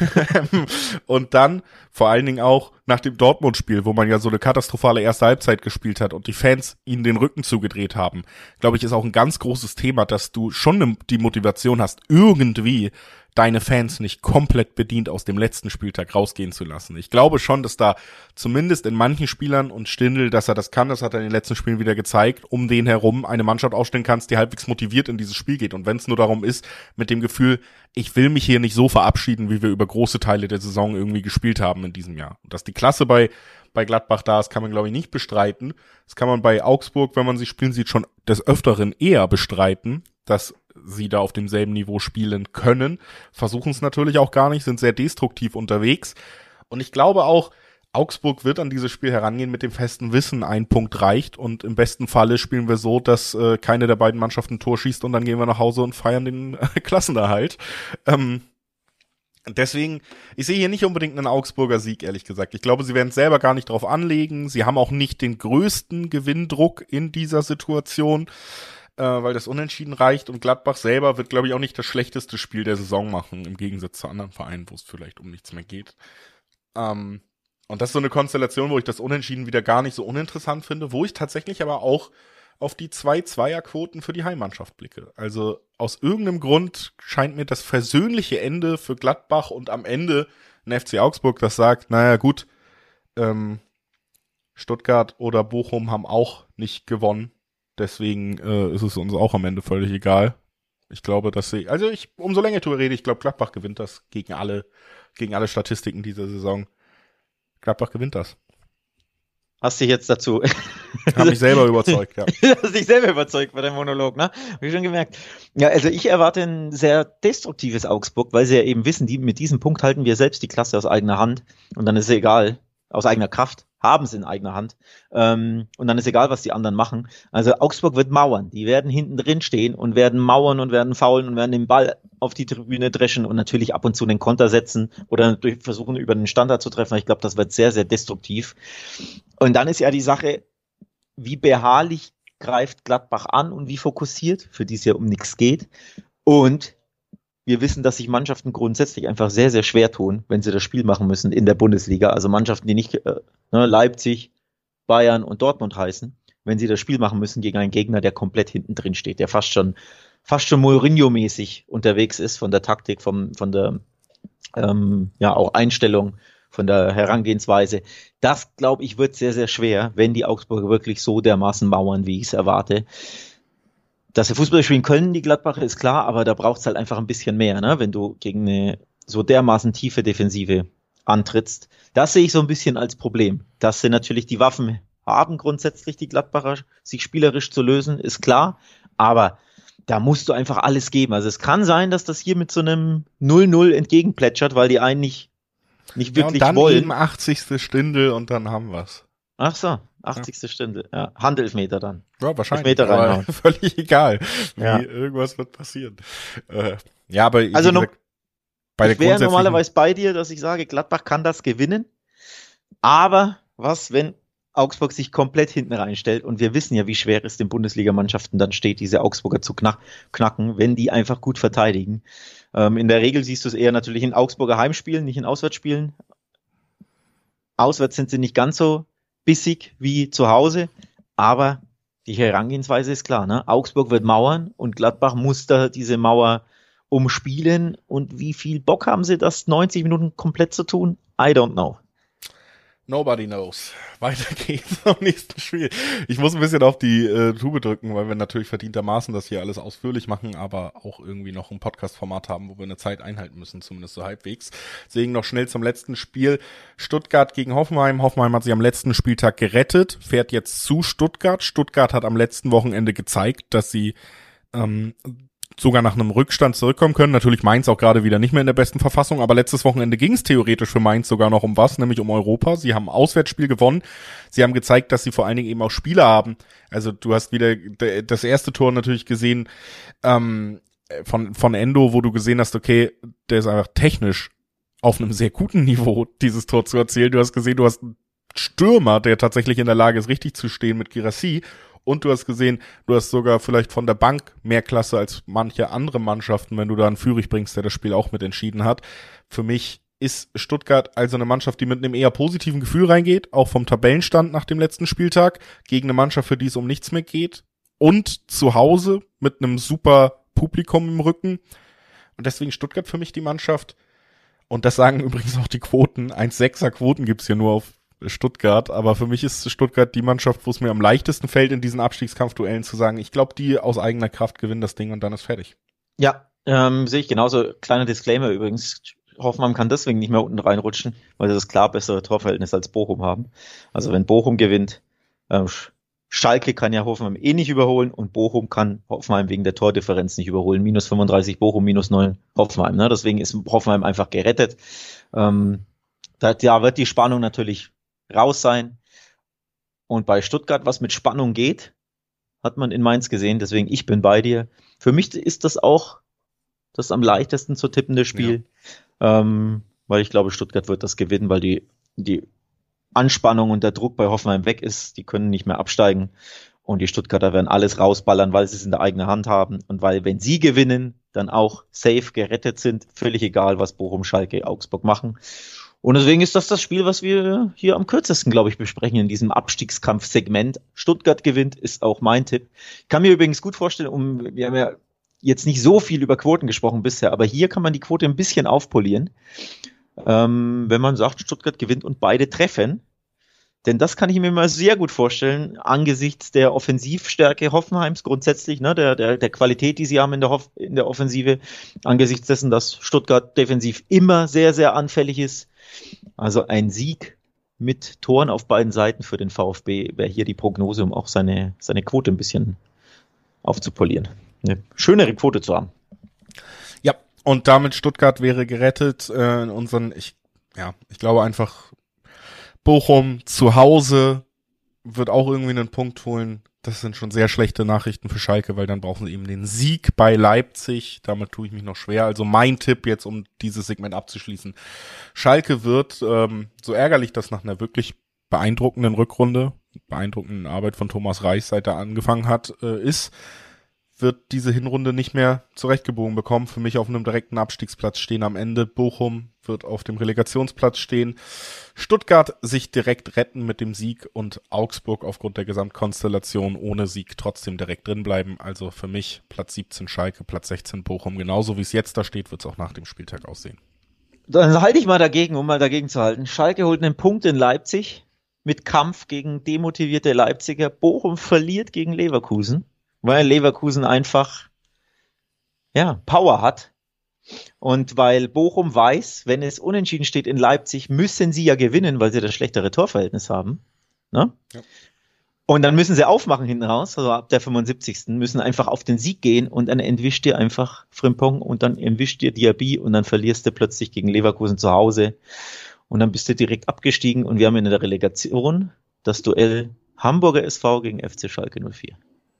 Und dann vor allen Dingen auch nach dem Dortmund-Spiel, wo man ja so eine katastrophale erste Halbzeit gespielt hat und die Fans ihnen den Rücken zugedreht haben, glaube ich, ist auch ein ganz großes Thema, dass du schon die Motivation hast, irgendwie deine Fans nicht komplett bedient aus dem letzten Spieltag rausgehen zu lassen. Ich glaube schon, dass da zumindest in manchen Spielern und Stindl, dass er das kann, das hat er in den letzten Spielen wieder gezeigt, um den herum eine Mannschaft aufstellen kannst, die halbwegs motiviert in dieses Spiel geht. Und wenn es nur darum ist, mit dem Gefühl, ich will mich hier nicht so verabschieden, wie wir über große Teile der Saison irgendwie gespielt haben in diesem Jahr. Und dass die Klasse bei bei Gladbach da ist, kann man, glaube ich, nicht bestreiten. Das kann man bei Augsburg, wenn man sie spielen sieht, schon des Öfteren eher bestreiten, dass sie da auf demselben Niveau spielen können. Versuchen es natürlich auch gar nicht, sind sehr destruktiv unterwegs. Und ich glaube auch, Augsburg wird an dieses Spiel herangehen mit dem festen Wissen, ein Punkt reicht. Und im besten Falle spielen wir so, dass äh, keine der beiden Mannschaften ein Tor schießt und dann gehen wir nach Hause und feiern den äh, Klassenerhalt. Ähm, Deswegen, ich sehe hier nicht unbedingt einen Augsburger Sieg, ehrlich gesagt. Ich glaube, sie werden es selber gar nicht drauf anlegen. Sie haben auch nicht den größten Gewinndruck in dieser Situation, äh, weil das Unentschieden reicht. Und Gladbach selber wird, glaube ich, auch nicht das schlechteste Spiel der Saison machen, im Gegensatz zu anderen Vereinen, wo es vielleicht um nichts mehr geht. Ähm, und das ist so eine Konstellation, wo ich das Unentschieden wieder gar nicht so uninteressant finde, wo ich tatsächlich aber auch auf die zwei Zweierquoten für die Heimmannschaft blicke. Also aus irgendeinem Grund scheint mir das versöhnliche Ende für Gladbach und am Ende ein F C Augsburg, das sagt, naja gut, ähm, Stuttgart oder Bochum haben auch nicht gewonnen. Deswegen äh, ist es uns auch am Ende völlig egal. Ich glaube, dass sie, also ich, umso länger drüber rede, ich glaube, Gladbach gewinnt das gegen alle, gegen alle Statistiken dieser Saison. Gladbach gewinnt das. Hast dich jetzt dazu... Hab mich selber überzeugt, ja. Hast dich selber überzeugt bei deinem Monolog, ne? Hab ich schon gemerkt. Ja, also ich erwarte ein sehr destruktives Augsburg, weil sie ja eben wissen, die, mit diesem Punkt halten wir selbst die Klasse aus eigener Hand und dann ist es egal, aus eigener Kraft, haben es in eigener Hand ähm, und dann ist egal, was die anderen machen. Also Augsburg wird mauern, die werden hinten drin stehen und werden mauern und werden faulen und werden den Ball auf die Tribüne dreschen und natürlich ab und zu den Konter setzen oder versuchen, über den Standard zu treffen. Ich glaube, das wird sehr, sehr destruktiv. Und dann ist ja die Sache, wie beharrlich greift Gladbach an und wie fokussiert, für die es ja um nichts geht. Und wir wissen, dass sich Mannschaften grundsätzlich einfach sehr, sehr schwer tun, wenn sie das Spiel machen müssen in der Bundesliga. Also Mannschaften, die nicht äh, ne, Leipzig, Bayern und Dortmund heißen, wenn sie das Spiel machen müssen gegen einen Gegner, der komplett hinten drin steht, der fast schon fast schon Mourinho-mäßig unterwegs ist von der Taktik, vom, von der ähm, ja auch Einstellung, von der Herangehensweise. Das, glaube ich, wird sehr, sehr schwer, wenn die Augsburger wirklich so dermaßen mauern, wie ich es erwarte. Dass sie Fußball spielen können, die Gladbacher, ist klar, aber da braucht es halt einfach ein bisschen mehr, ne? Wenn du gegen eine so dermaßen tiefe Defensive antrittst. Das sehe ich so ein bisschen als Problem. Dass sie natürlich die Waffen haben, grundsätzlich die Gladbacher, sich spielerisch zu lösen, ist klar, aber da musst du einfach alles geben. Also es kann sein, dass das hier mit so einem null null entgegenplätschert, weil die einen nicht nicht wirklich ja, und dann wollen. eben achtzigste Stindel und dann haben wir's. Ach so, achtzigste Ja. Stunde. Ja, Handelfmeter dann. Ja, wahrscheinlich. Elfmeter Aber reinhauen. völlig egal. Ja. Wie, irgendwas wird passieren. Äh, ja, aber wie Also no, gesagt, bei ich der wäre normalerweise bei dir, dass ich sage, Gladbach kann das gewinnen. Aber was, wenn Augsburg sich komplett hinten reinstellt? Und wir wissen ja, wie schwer es den Bundesligamannschaften dann steht, diese Augsburger zu knack, knacken, wenn die einfach gut verteidigen. Ähm, in der Regel siehst du es eher natürlich in Augsburger Heimspielen, nicht in Auswärtsspielen. Auswärts sind sie nicht ganz so bissig wie zu Hause, aber die Herangehensweise ist klar, ne? Augsburg wird mauern und Gladbach muss da diese Mauer umspielen. Und wie viel Bock haben sie, das neunzig Minuten komplett zu tun? I don't know. Nobody knows. Weiter geht's am nächsten Spiel. Ich muss ein bisschen auf die äh, Tube drücken, weil wir natürlich verdientermaßen das hier alles ausführlich machen, aber auch irgendwie noch ein Podcast-Format haben, wo wir eine Zeit einhalten müssen, zumindest so halbwegs. Deswegen noch schnell zum letzten Spiel. Stuttgart gegen Hoffenheim. Hoffenheim hat sich am letzten Spieltag gerettet, fährt jetzt zu Stuttgart. Stuttgart hat am letzten Wochenende gezeigt, dass sie ähm, sogar nach einem Rückstand zurückkommen können. Natürlich Mainz auch gerade wieder nicht mehr in der besten Verfassung, aber letztes Wochenende ging es theoretisch für Mainz sogar noch um was, nämlich um Europa. Sie haben ein Auswärtsspiel gewonnen. Sie haben gezeigt, dass sie vor allen Dingen eben auch Spieler haben. Also du hast wieder das erste Tor natürlich gesehen ähm, von von Endo, wo du gesehen hast, okay, der ist einfach technisch auf einem sehr guten Niveau, dieses Tor zu erzielen. Du hast gesehen, du hast einen Stürmer, der tatsächlich in der Lage ist, richtig zu stehen mit Guirassy. Und du hast gesehen, du hast sogar vielleicht von der Bank mehr Klasse als manche andere Mannschaften, wenn du da einen Führig bringst, der das Spiel auch mit entschieden hat. Für mich ist Stuttgart also eine Mannschaft, die mit einem eher positiven Gefühl reingeht, auch vom Tabellenstand nach dem letzten Spieltag, gegen eine Mannschaft, für die es um nichts mehr geht. Und zu Hause mit einem super Publikum im Rücken. Und deswegen Stuttgart für mich die Mannschaft. Und das sagen übrigens auch die Quoten. eins Komma sechser Quoten gibt's hier nur auf Stuttgart, aber für mich ist Stuttgart die Mannschaft, wo es mir am leichtesten fällt, in diesen Abstiegskampfduellen zu sagen, ich glaube, die aus eigener Kraft gewinnen das Ding und dann ist fertig. Ja, ähm, sehe ich genauso. Kleiner Disclaimer übrigens. Hoffenheim kann deswegen nicht mehr unten reinrutschen, weil sie das klar bessere Torverhältnis als Bochum haben. Also wenn Bochum gewinnt, ähm, Schalke kann ja Hoffenheim eh nicht überholen und Bochum kann Hoffenheim wegen der Tordifferenz nicht überholen. minus fünfunddreißig Bochum, minus neun Hoffenheim. Ne? Deswegen ist Hoffenheim einfach gerettet. Ähm, da, da wird die Spannung natürlich raus sein. Und bei Stuttgart, was mit Spannung geht, hat man in Mainz gesehen. Deswegen, ich bin bei dir. Für mich ist das auch das am leichtesten zu tippende Spiel. ähm, weil ich glaube, Stuttgart wird das gewinnen, weil die, die Anspannung und der Druck bei Hoffenheim weg ist. Die können nicht mehr absteigen und die Stuttgarter werden alles rausballern, weil sie es in der eigenen Hand haben und weil, wenn sie gewinnen, dann auch safe gerettet sind. Völlig egal, was Bochum, Schalke, Augsburg machen. Und deswegen ist das das Spiel, was wir hier am kürzesten, glaube ich, besprechen in diesem Abstiegskampfsegment. Stuttgart gewinnt, ist auch mein Tipp. Ich kann mir übrigens gut vorstellen, um, wir haben ja jetzt nicht so viel über Quoten gesprochen bisher, aber hier kann man die Quote ein bisschen aufpolieren, ähm, wenn man sagt, Stuttgart gewinnt und beide treffen. Denn das kann ich mir mal sehr gut vorstellen, angesichts der Offensivstärke Hoffenheims grundsätzlich, ne, der, der, der Qualität, die sie haben in der, Hoff- in der Offensive, angesichts dessen, dass Stuttgart defensiv immer sehr, sehr anfällig ist. Also ein Sieg mit Toren auf beiden Seiten für den VfB wäre hier die Prognose, um auch seine, seine Quote ein bisschen aufzupolieren. Eine schönere Quote zu haben. Ja, und damit Stuttgart wäre gerettet. Äh, in unseren, ich, ja, ich glaube einfach, Bochum zu Hause wird auch irgendwie einen Punkt holen. Das sind schon sehr schlechte Nachrichten für Schalke, weil dann brauchen sie eben den Sieg bei Leipzig. Damit tue ich mich noch schwer. Also mein Tipp jetzt, um dieses Segment abzuschließen. Schalke wird, ähm, so ärgerlich das nach einer wirklich beeindruckenden Rückrunde, beeindruckenden Arbeit von Thomas Reis, seit er angefangen hat, äh, ist, wird diese Hinrunde nicht mehr zurechtgebogen bekommen. Für mich auf einem direkten Abstiegsplatz stehen am Ende. Bochum wird auf dem Relegationsplatz stehen. Stuttgart sich direkt retten mit dem Sieg und Augsburg aufgrund der Gesamtkonstellation ohne Sieg trotzdem direkt drin bleiben. Also für mich Platz siebzehn Schalke, Platz sechzehn Bochum. Genauso wie es jetzt da steht, wird es auch nach dem Spieltag aussehen. Dann halte ich mal dagegen, um mal dagegen zu halten. Schalke holt einen Punkt in Leipzig mit Kampf gegen demotivierte Leipziger. Bochum verliert gegen Leverkusen, weil Leverkusen einfach, ja, Power hat. Und weil Bochum weiß, wenn es unentschieden steht in Leipzig, müssen sie ja gewinnen, weil sie das schlechtere Torverhältnis haben. Ne? Ja. Und dann müssen sie aufmachen hinten raus, also ab der fünfundsiebzigsten müssen einfach auf den Sieg gehen und dann entwischt ihr einfach Frimpong und dann entwischt ihr Diaby und dann verlierst du plötzlich gegen Leverkusen zu Hause und dann bist du direkt abgestiegen und wir haben in der Relegation das Duell Hamburger S V gegen F C Schalke null vier.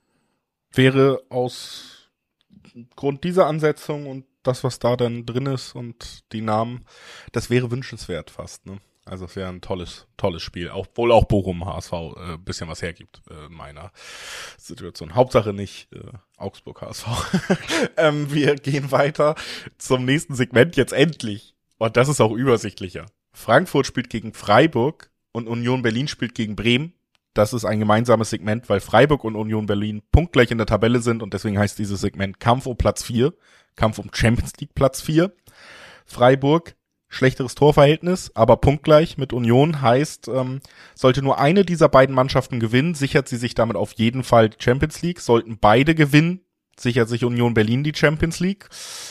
Wäre aus Grund dieser Ansetzung und das, was da dann drin ist und die Namen, das wäre wünschenswert fast, ne? Also es wäre ein tolles, tolles Spiel, auch, obwohl auch Bochum H S V ein äh, bisschen was hergibt äh, in meiner Situation. Hauptsache nicht äh, Augsburg H S V. ähm, wir gehen weiter zum nächsten Segment jetzt endlich. Und das ist auch übersichtlicher. Frankfurt spielt gegen Freiburg und Union Berlin spielt gegen Bremen. Das ist ein gemeinsames Segment, weil Freiburg und Union Berlin punktgleich in der Tabelle sind und deswegen heißt dieses Segment Kampf um Platz vier. Kampf um Champions League Platz vier. Freiburg, schlechteres Torverhältnis, aber punktgleich mit Union heißt, ähm, sollte nur eine dieser beiden Mannschaften gewinnen, sichert sie sich damit auf jeden Fall die Champions League. Sollten beide gewinnen, sichert sich Union Berlin die Champions League.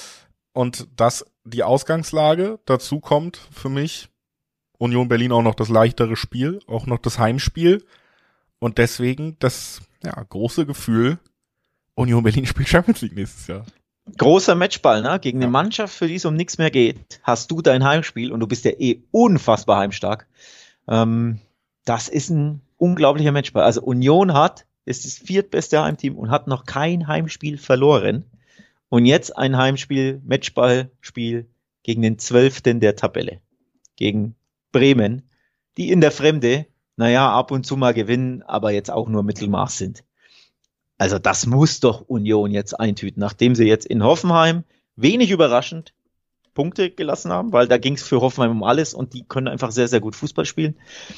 Und das die Ausgangslage. Dazu kommt für mich Union Berlin auch noch das leichtere Spiel, auch noch das Heimspiel. Und deswegen das ja große Gefühl, Union Berlin spielt Champions League nächstes Jahr. Großer Matchball, ne? Gegen eine Mannschaft, für die es um nichts mehr geht, hast du dein Heimspiel und du bist ja eh unfassbar heimstark. Ähm, das ist ein unglaublicher Matchball. Also Union hat, ist das viertbeste Heimteam und hat noch kein Heimspiel verloren. Und jetzt ein Heimspiel, Matchballspiel gegen den Zwölften der Tabelle. Gegen Bremen, die in der Fremde, naja, ab und zu mal gewinnen, aber jetzt auch nur Mittelmaß sind. Also das muss doch Union jetzt eintüten, nachdem sie jetzt in Hoffenheim wenig überraschend Punkte gelassen haben, weil da ging es für Hoffenheim um alles und die können einfach sehr, sehr gut Fußball spielen.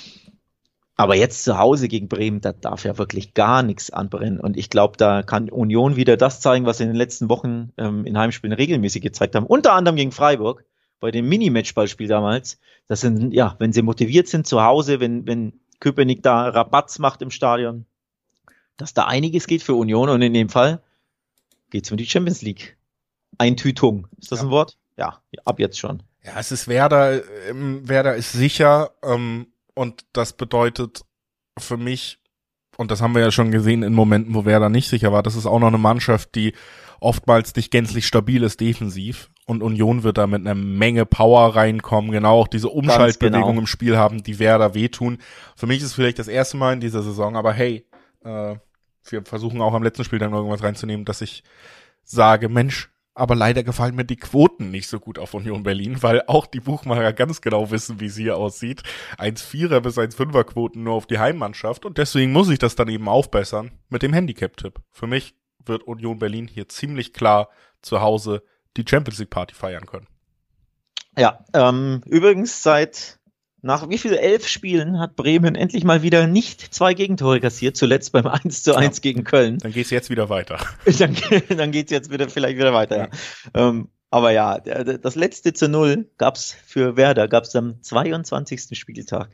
Aber jetzt zu Hause gegen Bremen, da darf ja wirklich gar nichts anbrennen. Und ich glaube, da kann Union wieder das zeigen, was sie in den letzten Wochen ähm, in Heimspielen regelmäßig gezeigt haben. Unter anderem gegen Freiburg, bei dem Mini-Matchballspiel damals. Das sind, ja, wenn sie motiviert sind zu Hause, wenn, wenn Köpenick da Rabatz macht im Stadion, dass da einiges geht für Union und in dem Fall geht's um die Champions League. Eintütung. Ist das ja ein Wort? Ja, ab jetzt schon. Ja, es ist Werder, ähm, Werder ist sicher, ähm, und das bedeutet für mich, und das haben wir ja schon gesehen in Momenten, wo Werder nicht sicher war, das ist auch noch eine Mannschaft, die oftmals nicht gänzlich stabil ist defensiv und Union wird da mit einer Menge Power reinkommen, genau auch diese Umschaltbewegung genau im Spiel haben, die Werder wehtun. Für mich ist es vielleicht das erste Mal in dieser Saison, aber hey, äh, wir versuchen auch am letzten Spiel dann irgendwas reinzunehmen, dass ich sage, Mensch, aber leider gefallen mir die Quoten nicht so gut auf Union Berlin, weil auch die Buchmacher ganz genau wissen, wie es hier aussieht. eins Komma vierer bis eins Komma fünfer Quoten nur auf die Heimmannschaft und deswegen muss ich das dann eben aufbessern mit dem Handicap-Tipp. Für mich wird Union Berlin hier ziemlich klar zu Hause die Champions League Party feiern können. Ja, ähm, übrigens seit nach wie viel elf Spielen hat Bremen endlich mal wieder nicht zwei Gegentore kassiert, zuletzt beim eins zu eins ja, gegen Köln. Dann geht's jetzt wieder weiter. Dann, dann geht's jetzt wieder vielleicht wieder weiter. Ja. Ja. Ähm, aber ja, der, das letzte zu Null gab's für Werder, gab's am zweiundzwanzigsten Spieltag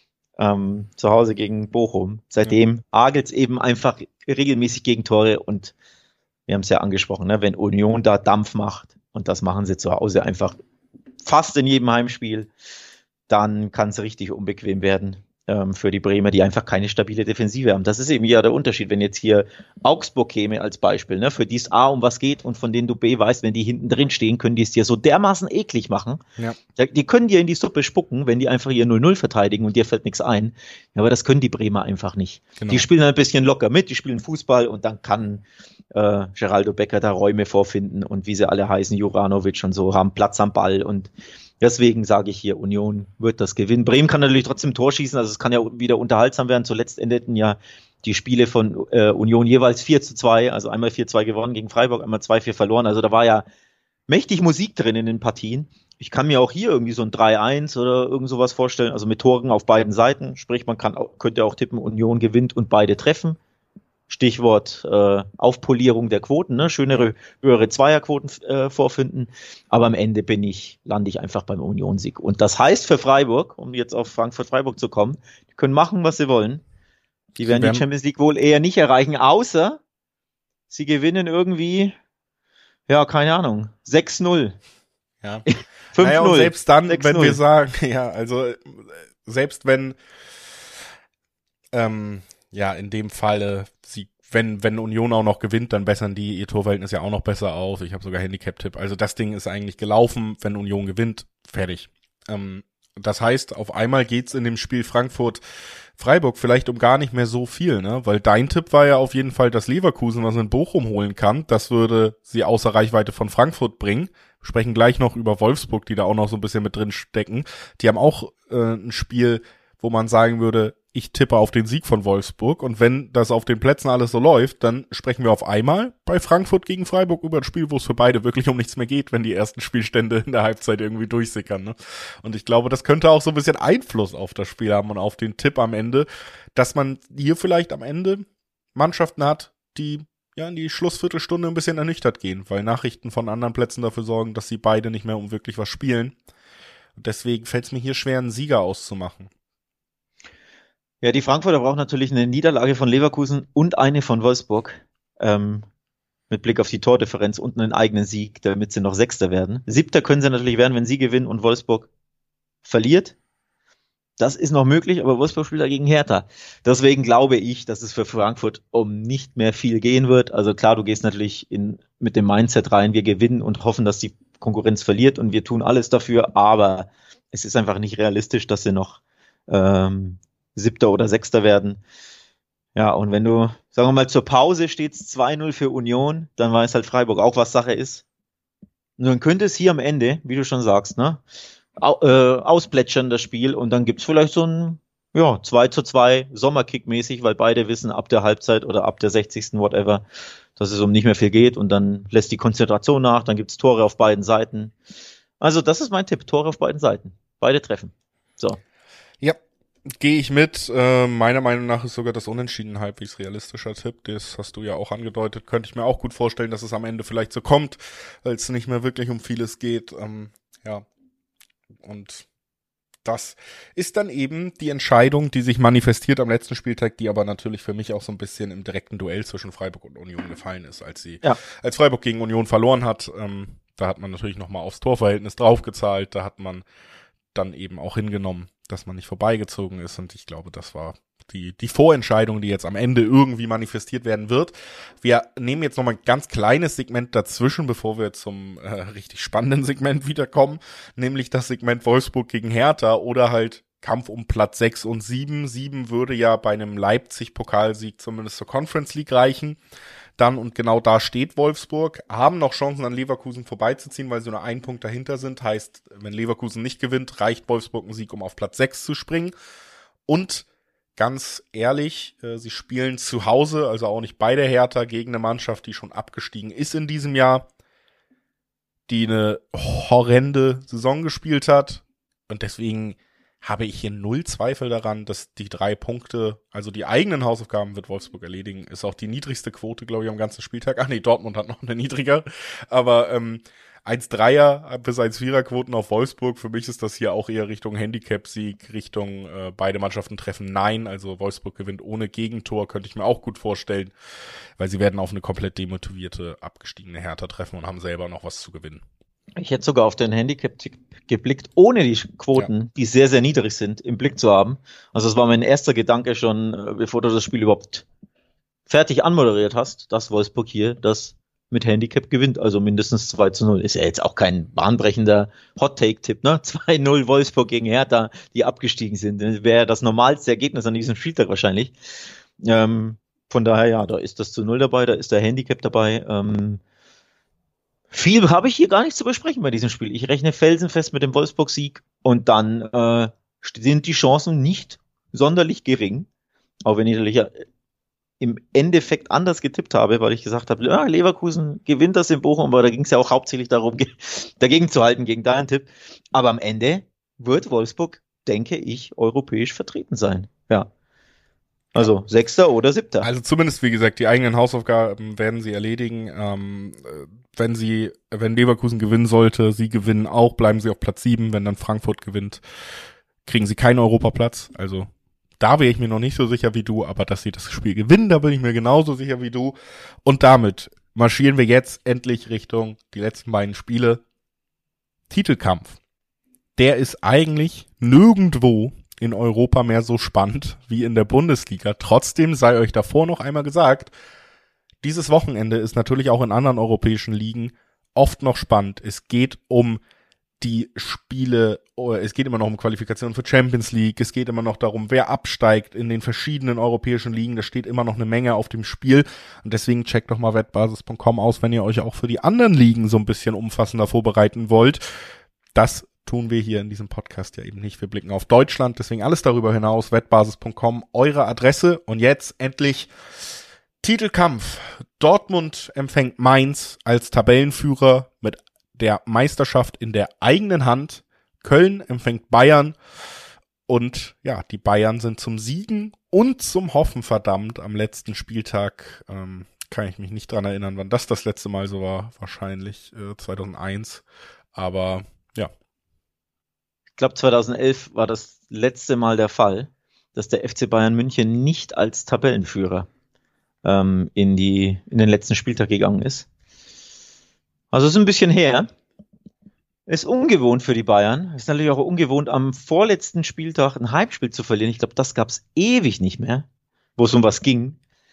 ähm, zu Hause gegen Bochum. Seitdem ja. Agels eben einfach regelmäßig Gegentore und wir haben es ja angesprochen, ne, wenn Union da Dampf macht und das machen sie zu Hause einfach fast in jedem Heimspiel, dann kann es richtig unbequem werden ähm, für die Bremer, die einfach keine stabile Defensive haben. Das ist eben ja der Unterschied, wenn jetzt hier Augsburg käme als Beispiel, ne, für die es A um was geht und von denen du B weißt, wenn die hinten drin stehen, können die es dir so dermaßen eklig machen. Ja. Die können dir in die Suppe spucken, wenn die einfach ihr null null verteidigen und dir fällt nichts ein. Ja, aber das können die Bremer einfach nicht. Genau. Die spielen ein bisschen locker mit, die spielen Fußball und dann kann äh, Geraldo Becker da Räume vorfinden und wie sie alle heißen, Juranovic und so, haben Platz am Ball und deswegen sage ich hier, Union wird das gewinnen. Bremen kann natürlich trotzdem Tor schießen, also es kann ja wieder unterhaltsam werden. Zuletzt endeten ja die Spiele von äh, Union jeweils vier zu zwei, also einmal vier zwei gewonnen gegen Freiburg, einmal zwei vier verloren. Also da war ja mächtig Musik drin in den Partien. Ich kann mir auch hier irgendwie so ein drei eins oder irgend sowas vorstellen, also mit Toren auf beiden Seiten. Sprich, man kann auch, könnte auch tippen, Union gewinnt und beide treffen. Stichwort äh, Aufpolierung der Quoten, ne? Schönere, höhere Zweierquoten äh, vorfinden. Aber am Ende bin ich, lande ich einfach beim Union-Sieg. Und das heißt für Freiburg, um jetzt auf Frankfurt-Freiburg zu kommen, die können machen, was sie wollen. Die werden, werden die Champions League wohl eher nicht erreichen, außer sie gewinnen irgendwie, ja, keine Ahnung, sechs null. Ja. fünf null. Naja, und selbst dann, sechs null. Wenn wir sagen, ja, also selbst wenn ähm, ja, in dem Falle, sie, wenn wenn Union auch noch gewinnt, dann bessern die ihr Torverhältnis ja auch noch besser auf. Ich habe sogar Handicap-Tipp. Also das Ding ist eigentlich gelaufen, wenn Union gewinnt, fertig. Ähm, das heißt, auf einmal geht's in dem Spiel Frankfurt-Freiburg vielleicht um gar nicht mehr so viel, ne? Weil dein Tipp war ja auf jeden Fall, dass Leverkusen was in Bochum holen kann. Das würde sie außer Reichweite von Frankfurt bringen. Wir sprechen gleich noch über Wolfsburg, die da auch noch so ein bisschen mit drin stecken. Die haben auch äh, ein Spiel, wo man sagen würde, ich tippe auf den Sieg von Wolfsburg und wenn das auf den Plätzen alles so läuft, dann sprechen wir auf einmal bei Frankfurt gegen Freiburg über ein Spiel, wo es für beide wirklich um nichts mehr geht, wenn die ersten Spielstände in der Halbzeit irgendwie durchsickern, ne? Und ich glaube, das könnte auch so ein bisschen Einfluss auf das Spiel haben und auf den Tipp am Ende, dass man hier vielleicht am Ende Mannschaften hat, die ja in die Schlussviertelstunde ein bisschen ernüchtert gehen, weil Nachrichten von anderen Plätzen dafür sorgen, dass sie beide nicht mehr um wirklich was spielen. Und deswegen fällt es mir hier schwer, einen Sieger auszumachen. Ja, die Frankfurter brauchen natürlich eine Niederlage von Leverkusen und eine von Wolfsburg, ähm, mit Blick auf die Tordifferenz und einen eigenen Sieg, damit sie noch Sechster werden. Siebter können sie natürlich werden, wenn sie gewinnen und Wolfsburg verliert. Das ist noch möglich, aber Wolfsburg spielt dagegen Hertha. Deswegen glaube ich, dass es für Frankfurt um nicht mehr viel gehen wird. Also klar, du gehst natürlich in, mit dem Mindset rein, wir gewinnen und hoffen, dass die Konkurrenz verliert und wir tun alles dafür, aber es ist einfach nicht realistisch, dass sie noch ähm, Siebter oder Sechster werden. Ja, und wenn du, sagen wir mal, zur Pause steht's zwei null für Union, dann weiß halt Freiburg auch, was Sache ist. Und dann könnte es hier am Ende, wie du schon sagst, ne, au, äh, ausplätschern das Spiel und dann gibt's vielleicht so ein, ja, zwei zu zwei Sommerkick-mäßig, weil beide wissen, ab der Halbzeit oder ab der sechzigsten whatever, dass es um nicht mehr viel geht und dann lässt die Konzentration nach, dann gibt's Tore auf beiden Seiten. Also das ist mein Tipp, Tore auf beiden Seiten. Beide treffen. So. Ja. Gehe ich mit. Äh, meiner Meinung nach ist sogar das Unentschieden ein halbwegs realistischer Tipp. Das hast du ja auch angedeutet. Könnte ich mir auch gut vorstellen, dass es am Ende vielleicht so kommt, weil es nicht mehr wirklich um vieles geht. Ähm, ja. Und das ist dann eben die Entscheidung, die sich manifestiert am letzten Spieltag, die aber natürlich für mich auch so ein bisschen im direkten Duell zwischen Freiburg und Union gefallen ist, als sie, ja. als Freiburg gegen Union verloren hat. Ähm, da hat man natürlich nochmal aufs Torverhältnis draufgezahlt. Da hat man dann eben auch hingenommen, dass man nicht vorbeigezogen ist und ich glaube, das war die die Vorentscheidung, die jetzt am Ende irgendwie manifestiert werden wird. Wir nehmen jetzt nochmal ein ganz kleines Segment dazwischen, bevor wir zum äh, richtig spannenden Segment wiederkommen, nämlich das Segment Wolfsburg gegen Hertha oder halt Kampf um Platz sechs und sieben. sieben würde ja bei einem Leipzig-Pokalsieg zumindest zur Conference League reichen. Dann, und genau da steht Wolfsburg, haben noch Chancen an Leverkusen vorbeizuziehen, weil sie nur einen Punkt dahinter sind. Heißt, wenn Leverkusen nicht gewinnt, reicht Wolfsburg ein Sieg, um auf Platz sechs zu springen. Und ganz ehrlich, äh, sie spielen zu Hause, also auch nicht bei der Hertha, gegen eine Mannschaft, die schon abgestiegen ist in diesem Jahr, die eine horrende Saison gespielt hat. Und deswegen habe ich hier null Zweifel daran, dass die drei Punkte, also die eigenen Hausaufgaben wird Wolfsburg erledigen. Ist auch die niedrigste Quote, glaube ich, am ganzen Spieltag. Ach nee, Dortmund hat noch eine niedriger. Aber ähm, eins Komma dreier bis eins Komma vierer Quoten auf Wolfsburg. Für mich ist das hier auch eher Richtung Handicap-Sieg, Richtung äh, beide Mannschaften treffen Nein. Also Wolfsburg gewinnt ohne Gegentor, könnte ich mir auch gut vorstellen. Weil sie werden auf eine komplett demotivierte, abgestiegene Hertha treffen und haben selber noch was zu gewinnen. Ich hätte sogar auf den Handicap geblickt, ohne die Quoten, ja. die sehr, sehr niedrig sind, im Blick zu haben. Also das war mein erster Gedanke schon, bevor du das Spiel überhaupt fertig anmoderiert hast, dass Wolfsburg hier das mit Handicap gewinnt, also mindestens zwei zu null. Ist ja jetzt auch kein bahnbrechender Hot-Take-Tipp, ne? zwei null Wolfsburg gegen Hertha, die abgestiegen sind. Das wäre das normalste Ergebnis an diesem Spieltag wahrscheinlich. Ähm, von daher, ja, da ist das zu null dabei, da ist der Handicap dabei. Ähm, Viel habe ich hier gar nicht zu besprechen bei diesem Spiel. Ich rechne felsenfest mit dem Wolfsburg-Sieg und dann äh, sind die Chancen nicht sonderlich gering. Auch wenn ich natürlich im Endeffekt anders getippt habe, weil ich gesagt habe, ja, Leverkusen gewinnt das in Bochum, aber da ging es ja auch hauptsächlich darum, dagegen zu halten, gegen deinen Tipp. Aber am Ende wird Wolfsburg, denke ich, europäisch vertreten sein. Ja. Also Sechster oder Siebter. Also zumindest, wie gesagt, die eigenen Hausaufgaben werden sie erledigen. Ähm, wenn sie, wenn Leverkusen gewinnen sollte, sie gewinnen auch, bleiben sie auf Platz sieben. Wenn dann Frankfurt gewinnt, kriegen sie keinen Europaplatz. Also da wäre ich mir noch nicht so sicher wie du, aber dass sie das Spiel gewinnen, da bin ich mir genauso sicher wie du. Und damit marschieren wir jetzt endlich Richtung die letzten beiden Spiele. Titelkampf. Der ist eigentlich nirgendwo in Europa mehr so spannend wie in der Bundesliga. Trotzdem sei euch davor noch einmal gesagt, dieses Wochenende ist natürlich auch in anderen europäischen Ligen oft noch spannend. Es geht um die Spiele, es geht immer noch um Qualifikationen für Champions League, es geht immer noch darum, wer absteigt in den verschiedenen europäischen Ligen. Da steht immer noch eine Menge auf dem Spiel. Und deswegen checkt doch mal wettbasis punkt com aus, wenn ihr euch auch für die anderen Ligen so ein bisschen umfassender vorbereiten wollt. Das tun wir hier in diesem Podcast ja eben nicht. Wir blicken auf Deutschland, deswegen alles darüber hinaus, wettbasis punkt com, eure Adresse. Und jetzt endlich Titelkampf. Dortmund empfängt Mainz als Tabellenführer mit der Meisterschaft in der eigenen Hand. Köln empfängt Bayern. Und ja, die Bayern sind zum Siegen und zum Hoffen verdammt. Am letzten Spieltag ähm, kann ich mich nicht dran erinnern, wann das das letzte Mal so war. Wahrscheinlich äh, zweitausendeins. Aber ja. Ich glaube, zweitausendelf war das letzte Mal der Fall, dass der F C Bayern München nicht als Tabellenführer ähm, in die in den letzten Spieltag gegangen ist. Also ist ein bisschen her. Ist ungewohnt für die Bayern. Ist natürlich auch ungewohnt, am vorletzten Spieltag ein Heimspiel zu verlieren. Ich glaube, das gab es ewig nicht mehr, wo es um was ging.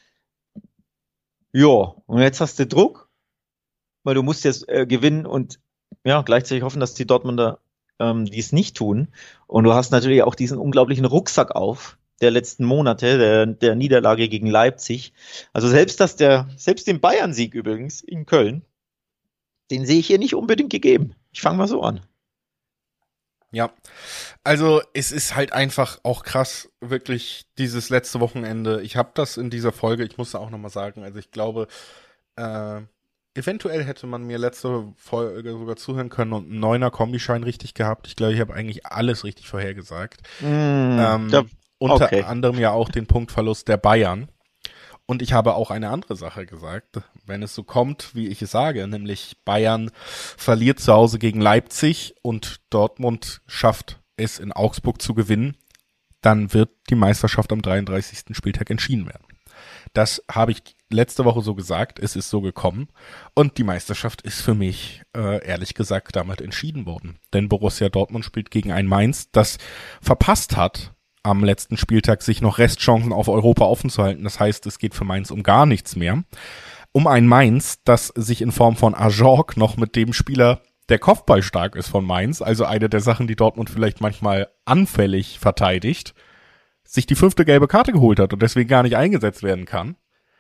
Ja, und jetzt hast du Druck, weil du musst jetzt äh, gewinnen und ja, gleichzeitig hoffen, dass die Dortmunder ähm, die es nicht tun. Und du hast natürlich auch diesen unglaublichen Rucksack auf der letzten Monate, der, der Niederlage gegen Leipzig. Also selbst dass der, selbst den Bayern-Sieg übrigens in Köln, den sehe ich hier nicht unbedingt gegeben. Ich fange mal so an. Ja, also es ist halt einfach auch krass, wirklich dieses letzte Wochenende. Ich habe das in dieser Folge, ich muss da auch nochmal sagen, also ich glaube, äh, eventuell hätte man mir letzte Folge sogar zuhören können und einen Neuner Kombischein richtig gehabt. Ich glaube, ich habe eigentlich alles richtig vorhergesagt. Mm, ähm, da, unter okay. anderem ja auch den Punktverlust der Bayern. Und ich habe auch eine andere Sache gesagt, wenn es so kommt, wie ich es sage, nämlich Bayern verliert zu Hause gegen Leipzig und Dortmund schafft es in Augsburg zu gewinnen, dann wird die Meisterschaft am dreiunddreißigsten Spieltag entschieden werden. Das habe ich letzte Woche so gesagt, es ist so gekommen und die Meisterschaft ist für mich, äh, ehrlich gesagt, damit entschieden worden. Denn Borussia Dortmund spielt gegen ein Mainz, das verpasst hat, am letzten Spieltag sich noch Restchancen auf Europa offen zu halten. Das heißt, es geht für Mainz um gar nichts mehr. Um ein Mainz, das sich in Form von Ajorc noch mit dem Spieler der Kopfball stark ist von Mainz, also eine der Sachen, die Dortmund vielleicht manchmal anfällig verteidigt, sich die fünfte gelbe Karte geholt hat und deswegen gar nicht eingesetzt werden kann.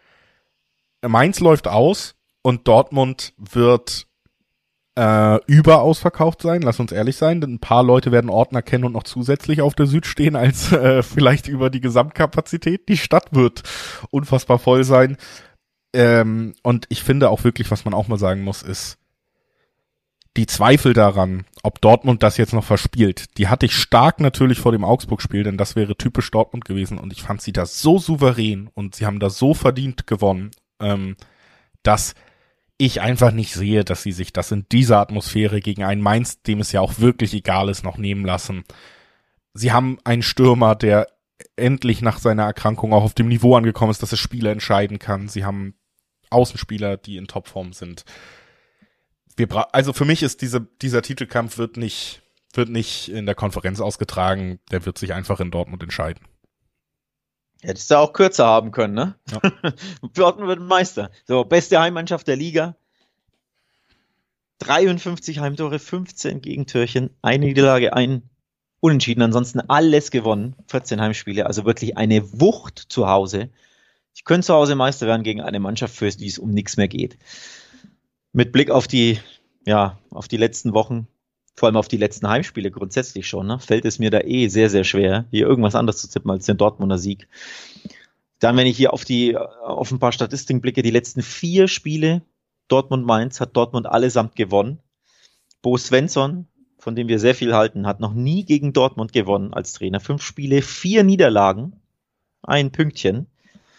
Mainz läuft aus und Dortmund wird äh, überaus verkauft sein, lass uns ehrlich sein, denn ein paar Leute werden Ordner kennen und noch zusätzlich auf der Süd stehen als äh, vielleicht über die Gesamtkapazität. Die Stadt wird unfassbar voll sein. Ähm, und ich finde auch wirklich, was man auch mal sagen muss, ist, die Zweifel daran, ob Dortmund das jetzt noch verspielt, die hatte ich stark natürlich vor dem Augsburg-Spiel, denn das wäre typisch Dortmund gewesen und ich fand sie da so souverän und sie haben da so verdient gewonnen, ähm, dass ich einfach nicht sehe, dass sie sich das in dieser Atmosphäre gegen einen Mainz, dem es ja auch wirklich egal ist, noch nehmen lassen. Sie haben einen Stürmer, der endlich nach seiner Erkrankung auch auf dem Niveau angekommen ist, dass er Spiele entscheiden kann. Sie haben Außenspieler, die in Topform sind. Wir bra- also für mich ist diese, dieser Titelkampf wird nicht, wird nicht in der Konferenz ausgetragen, der wird sich einfach in Dortmund entscheiden. Hättest du auch kürzer haben können, ne? Ja. Dortmund wird Meister. So, beste Heimmannschaft der Liga. dreiundfünfzig Heimtore, fünfzehn Gegentörchen, eine Niederlage, ein Unentschieden, ansonsten alles gewonnen. vierzehn Heimspiele, also wirklich eine Wucht zu Hause. Ich könnte zu Hause Meister werden gegen eine Mannschaft, für die es um nichts mehr geht. Mit Blick auf die, ja, auf die letzten Wochen, vor allem auf die letzten Heimspiele grundsätzlich schon, ne, fällt es mir da eh sehr, sehr schwer, hier irgendwas anderes zu tippen als den Dortmunder Sieg. Dann, wenn ich hier auf die, auf ein paar Statistiken blicke, die letzten vier Spiele Dortmund-Mainz hat Dortmund allesamt gewonnen. Bo Svensson, von dem wir sehr viel halten, hat noch nie gegen Dortmund gewonnen als Trainer. Fünf Spiele, vier Niederlagen, ein Pünktchen.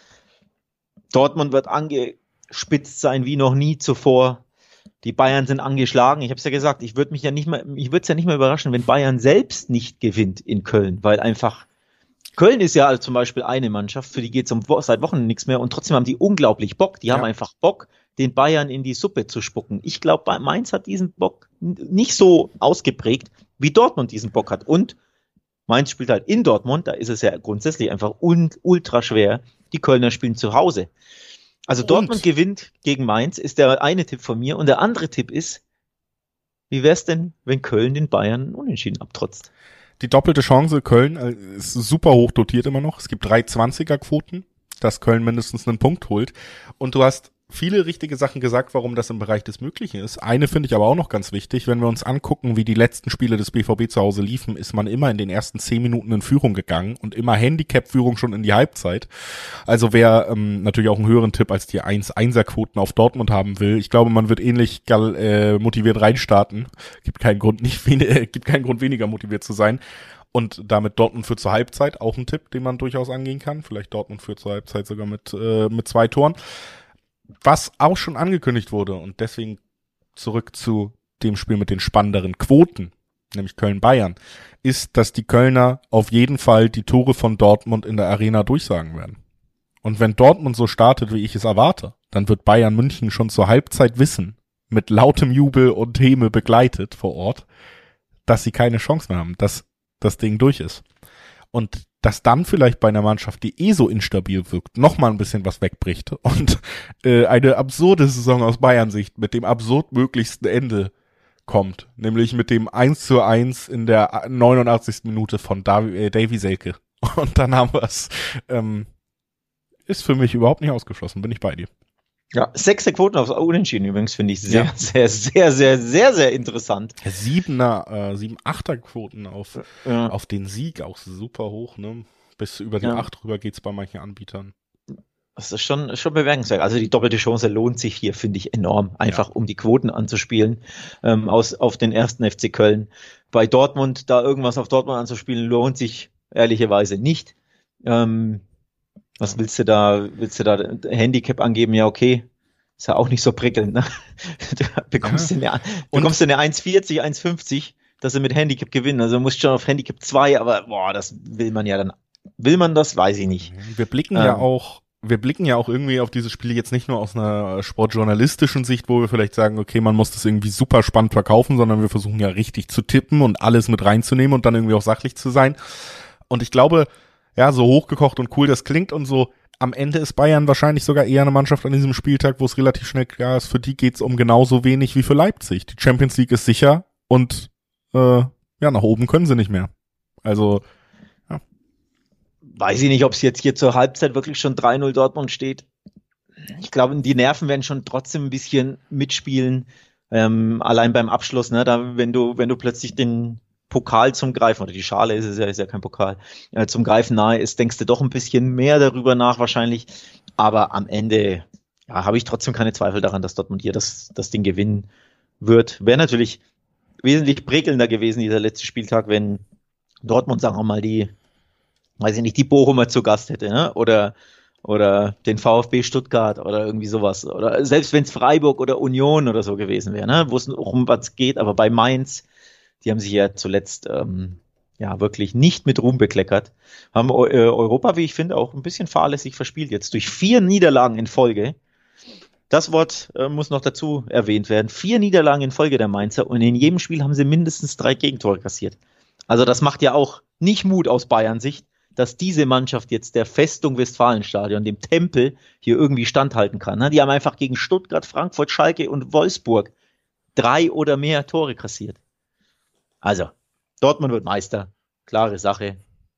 Dortmund wird angespitzt sein wie noch nie zuvor. Die Bayern sind angeschlagen. Ich habe es ja gesagt, ich würde mich ja nicht mehr, ich würde es ja nicht mehr überraschen, wenn Bayern selbst nicht gewinnt in Köln, weil einfach Köln ist ja zum Beispiel eine Mannschaft, für die geht es um, seit Wochen nichts mehr und trotzdem haben die unglaublich Bock. Die ja. haben einfach Bock, den Bayern in die Suppe zu spucken. Ich glaube, Mainz hat diesen Bock nicht so ausgeprägt, wie Dortmund diesen Bock hat. Und Mainz spielt halt in Dortmund, da ist es ja grundsätzlich einfach un- ultra schwer. Die Kölner spielen zu Hause. Also Dortmund und gewinnt gegen Mainz, ist der eine Tipp von mir. Und der andere Tipp ist, wie wär's denn, wenn Köln den Bayern unentschieden abtrotzt? Die doppelte Chance Köln ist super hoch dotiert immer noch. Es gibt drei zwanziger-Quoten, dass Köln mindestens einen Punkt holt. Und du hast viele richtige Sachen gesagt, warum das im Bereich des Möglichen ist. Eine finde ich aber auch noch ganz wichtig. Wenn wir uns angucken, wie die letzten Spiele des B V B zu Hause liefen, ist man immer in den ersten zehn Minuten in Führung gegangen und immer Handicap-Führung schon in die Halbzeit. Also wer ähm, natürlich auch einen höheren Tipp als die eins Einser Quoten auf Dortmund haben will, ich glaube, man wird ähnlich gal, äh, motiviert reinstarten. Gibt keinen Grund, nicht wen- äh, gibt keinen Grund, weniger motiviert zu sein. Und damit Dortmund führt zur Halbzeit, auch ein Tipp, den man durchaus angehen kann. Vielleicht Dortmund führt zur Halbzeit sogar mit äh, mit zwei Toren. Was auch schon angekündigt wurde und deswegen zurück zu dem Spiel mit den spannenderen Quoten, nämlich Köln-Bayern, ist, dass die Kölner auf jeden Fall die Tore von Dortmund in der Arena durchsagen werden. Und wenn Dortmund so startet, wie ich es erwarte, dann wird Bayern München schon zur Halbzeit wissen, mit lautem Jubel und Häme begleitet vor Ort, dass sie keine Chance mehr haben, dass das Ding durch ist. Und dass dann vielleicht bei einer Mannschaft, die eh so instabil wirkt, nochmal ein bisschen was wegbricht und äh, eine absurde Saison aus Bayern-Sicht mit dem absurd möglichsten Ende kommt, nämlich mit dem eins zu eins in der neunundachtzigsten Minute von Davy, äh, Davy Selke. Und dann haben wir es. Ähm, ist für mich überhaupt nicht ausgeschlossen, bin ich bei dir. Ja, sechste Quoten aufs Unentschieden übrigens finde ich sehr, ja. sehr, sehr, sehr, sehr, sehr interessant. Siebener, äh, sieben, achter Quoten auf, ja. auf den Sieg, auch super hoch, ne? Bis über die ja. acht rüber geht's bei manchen Anbietern. Das ist schon, schon bemerkenswert. Also die doppelte Chance lohnt sich hier, finde ich, enorm. Einfach ja. um die Quoten anzuspielen, ähm, aus, auf den ersten F C Köln. Bei Dortmund, da irgendwas auf Dortmund anzuspielen, lohnt sich ehrlicherweise nicht. Ähm, Was willst du da, willst du da Handicap angeben? Ja, okay. Ist ja auch nicht so prickelnd, ne? Du bekommst ja. eine, bekommst eine eins vierzig, eins fünfzig, dass sie mit Handicap gewinnen. Also du musst schon auf Handicap zwei, aber boah, das will man ja dann. Will man das? Weiß ich nicht. Wir blicken ähm, ja auch, wir blicken ja auch irgendwie auf diese Spiele jetzt nicht nur aus einer sportjournalistischen Sicht, wo wir vielleicht sagen, okay, man muss das irgendwie super spannend verkaufen, sondern wir versuchen ja richtig zu tippen und alles mit reinzunehmen und dann irgendwie auch sachlich zu sein. Und ich glaube, ja, so hochgekocht und cool das klingt und so, am Ende ist Bayern wahrscheinlich sogar eher eine Mannschaft an diesem Spieltag, wo es relativ schnell klar ist, für die geht's um genauso wenig wie für Leipzig. Die Champions League ist sicher und äh, ja, nach oben können sie nicht mehr. Also, ja. Weiß ich nicht, ob es jetzt hier zur Halbzeit wirklich schon drei null Dortmund steht. Ich glaube, die Nerven werden schon trotzdem ein bisschen mitspielen. Ähm, allein beim Abschluss, ne, da, wenn du, wenn du plötzlich den Pokal zum Greifen, oder die Schale ist es ja, ist ja kein Pokal, äh, zum Greifen nahe ist, denkst du doch ein bisschen mehr darüber nach wahrscheinlich. Aber am Ende, ja, habe ich trotzdem keine Zweifel daran, dass Dortmund hier das, das Ding gewinnen wird. Wäre natürlich wesentlich prickelnder gewesen, dieser letzte Spieltag, wenn Dortmund, sagen wir mal, die, weiß ich nicht, die Bochumer zu Gast hätte, ne? Oder, oder den VfB Stuttgart oder irgendwie sowas. Oder selbst wenn es Freiburg oder Union oder so gewesen wäre, ne? Wo es um was geht, aber bei Mainz, die haben sich ja zuletzt ähm, ja wirklich nicht mit Ruhm bekleckert. Haben äh, Europa, wie ich finde, auch ein bisschen fahrlässig verspielt jetzt. Durch vier Niederlagen in Folge. Das Wort äh, muss noch dazu erwähnt werden. Vier Niederlagen in Folge der Mainzer und in jedem Spiel haben sie mindestens drei Gegentore kassiert. Also das macht ja auch nicht Mut aus Bayern-Sicht, dass diese Mannschaft jetzt der Festung Westfalenstadion, dem Tempel, hier irgendwie standhalten kann. Ne? Die haben einfach gegen Stuttgart, Frankfurt, Schalke und Wolfsburg drei oder mehr Tore kassiert. Also, Dortmund wird Meister. Klare Sache.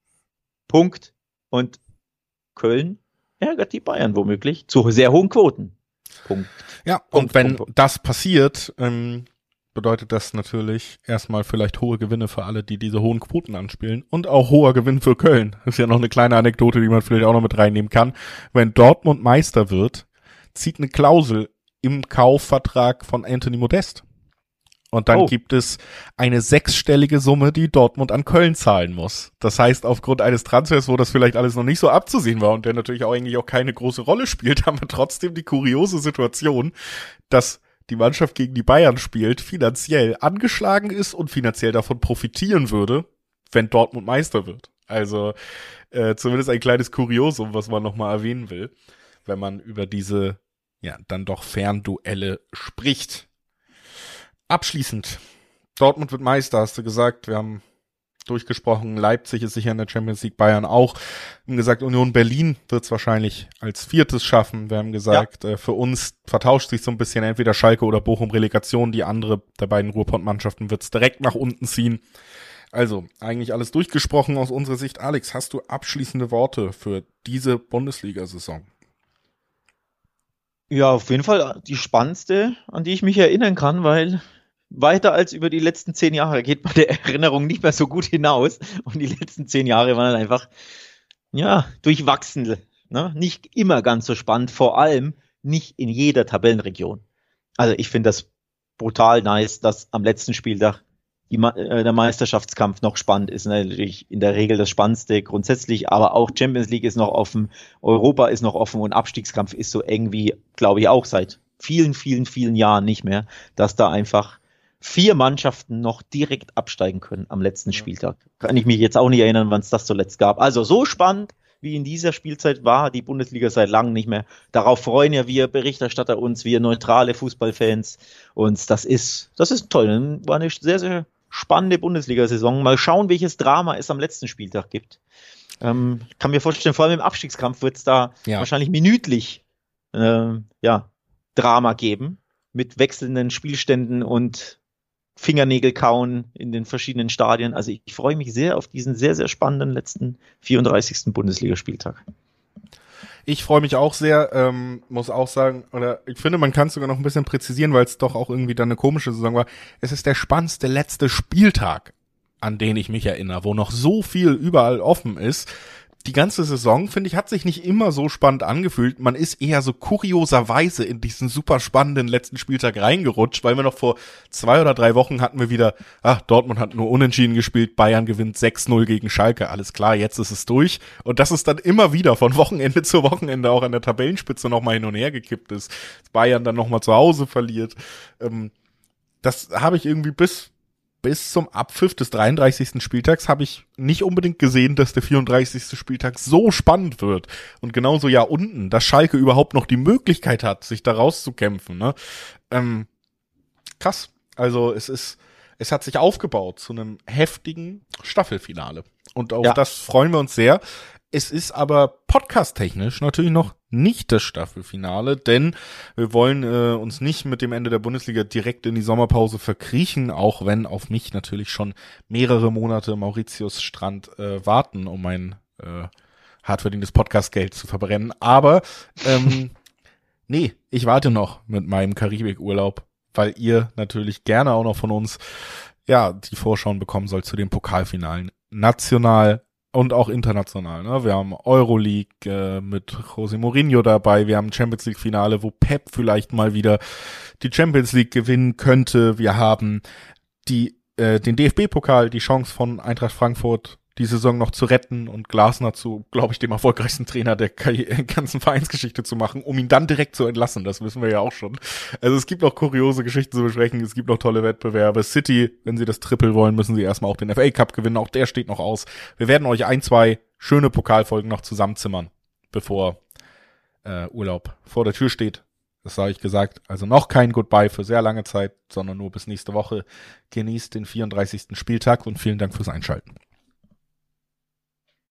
Punkt. Und Köln ärgert die Bayern womöglich zu sehr hohen Quoten. Punkt. Ja, Punkt, und wenn Punkt, Punkt. das passiert, ähm, bedeutet das natürlich erstmal vielleicht hohe Gewinne für alle, die diese hohen Quoten anspielen und auch hoher Gewinn für Köln. Das ist ja noch eine kleine Anekdote, die man vielleicht auch noch mit reinnehmen kann. Wenn Dortmund Meister wird, zieht eine Klausel im Kaufvertrag von Anthony Modest. Und dann Oh. gibt es eine sechsstellige Summe, die Dortmund an Köln zahlen muss. Das heißt, aufgrund eines Transfers, wo das vielleicht alles noch nicht so abzusehen war und der natürlich auch eigentlich auch keine große Rolle spielt, haben wir trotzdem die kuriose Situation, dass die Mannschaft gegen die Bayern spielt, finanziell angeschlagen ist und finanziell davon profitieren würde, wenn Dortmund Meister wird. Also äh, zumindest ein kleines Kuriosum, was man nochmal erwähnen will, wenn man über diese ja dann doch Fernduelle spricht. Abschließend, Dortmund wird Meister, hast du gesagt. Wir haben durchgesprochen, Leipzig ist sicher in der Champions League, Bayern auch. Wir haben gesagt, Union Berlin wird es wahrscheinlich als viertes schaffen. Wir haben gesagt, ja. äh, für uns vertauscht sich so ein bisschen entweder Schalke oder Bochum Relegation. Die andere der beiden Ruhrpott-Mannschaften wird es direkt nach unten ziehen. Also, eigentlich alles durchgesprochen aus unserer Sicht. Alex, hast du abschließende Worte für diese Bundesliga-Saison? Ja, auf jeden Fall die spannendste, an die ich mich erinnern kann, weil weiter als über die letzten zehn Jahre geht bei der Erinnerung nicht mehr so gut hinaus. Und die letzten zehn Jahre waren dann einfach, ja, durchwachsen. Ne? Nicht immer ganz so spannend, vor allem nicht in jeder Tabellenregion. Also ich finde das brutal nice, dass am letzten Spieltag die, äh, der Meisterschaftskampf noch spannend ist. Natürlich in der Regel das Spannendste grundsätzlich, aber auch Champions League ist noch offen, Europa ist noch offen und Abstiegskampf ist so eng wie, glaube ich, auch seit vielen, vielen, vielen Jahren nicht mehr, dass da einfach vier Mannschaften noch direkt absteigen können am letzten Spieltag. Kann ich mich jetzt auch nicht erinnern, wann es das zuletzt gab. Also so spannend, wie in dieser Spielzeit war die Bundesliga seit langem nicht mehr. Darauf freuen ja wir Berichterstatter uns, wir neutrale Fußballfans uns. Das ist, das ist toll. War eine sehr, sehr spannende Bundesliga-Saison. Mal schauen, welches Drama es am letzten Spieltag gibt. Ähm, ich kann mir vorstellen, vor allem im Abstiegskampf wird es da Ja. wahrscheinlich minütlich äh, ja, Drama geben mit wechselnden Spielständen und Fingernägel kauen in den verschiedenen Stadien. Also ich, ich freue mich sehr auf diesen sehr, sehr spannenden letzten vierunddreißigsten Bundesligaspieltag. Ich freue mich auch sehr, ähm, muss auch sagen, oder ich finde, man kann es sogar noch ein bisschen präzisieren, weil es doch auch irgendwie dann eine komische Saison war. Es ist der spannendste letzte Spieltag, an den ich mich erinnere, wo noch so viel überall offen ist. Die ganze Saison, finde ich, hat sich nicht immer so spannend angefühlt. Man ist eher so kurioserweise in diesen super spannenden letzten Spieltag reingerutscht, weil wir noch vor zwei oder drei Wochen hatten wir wieder, ach, Dortmund hat nur unentschieden gespielt, Bayern gewinnt sechs null gegen Schalke, alles klar, jetzt ist es durch. Und dass es dann immer wieder von Wochenende zu Wochenende auch an der Tabellenspitze nochmal hin und her gekippt ist, Bayern dann nochmal zu Hause verliert. Ähm, das habe ich irgendwie bis Bis zum Abpfiff des dreiunddreißigsten Spieltags habe ich nicht unbedingt gesehen, dass der vierunddreißigste Spieltag so spannend wird. Und genauso ja unten, dass Schalke überhaupt noch die Möglichkeit hat, sich da rauszukämpfen. Ne? Ähm, krass. Also es ist, es hat sich aufgebaut zu einem heftigen Staffelfinale. Und auf Ja. das freuen wir uns sehr. Es ist aber podcast-technisch natürlich noch nicht das Staffelfinale, denn wir wollen äh, uns nicht mit dem Ende der Bundesliga direkt in die Sommerpause verkriechen, auch wenn auf mich natürlich schon mehrere Monate Mauritius Strand äh, warten, um mein äh, hart verdientes Podcast-Geld zu verbrennen. Aber ähm, nee, ich warte noch mit meinem Karibikurlaub, weil ihr natürlich gerne auch noch von uns ja die Vorschauen bekommen sollt zu den Pokalfinalen. National und auch international. Ne? Wir haben Euroleague äh, mit José Mourinho dabei. Wir haben Champions League Finale, wo Pep vielleicht mal wieder die Champions League gewinnen könnte. Wir haben die äh, den D F B-Pokal, die Chance von Eintracht Frankfurt die Saison noch zu retten und Glasner zu, glaube ich, dem erfolgreichsten Trainer der Karri- ganzen Vereinsgeschichte zu machen, um ihn dann direkt zu entlassen. Das wissen wir ja auch schon. Also es gibt noch kuriose Geschichten zu besprechen. Es gibt noch tolle Wettbewerbe. City, wenn sie das Triple wollen, müssen sie erstmal auch den F A Cup gewinnen. Auch der steht noch aus. Wir werden euch ein, zwei schöne Pokalfolgen noch zusammenzimmern, bevor äh, Urlaub vor der Tür steht. Das sage ich gesagt. Also noch kein Goodbye für sehr lange Zeit, sondern nur bis nächste Woche. Genießt den vierunddreißigsten Spieltag und vielen Dank fürs Einschalten.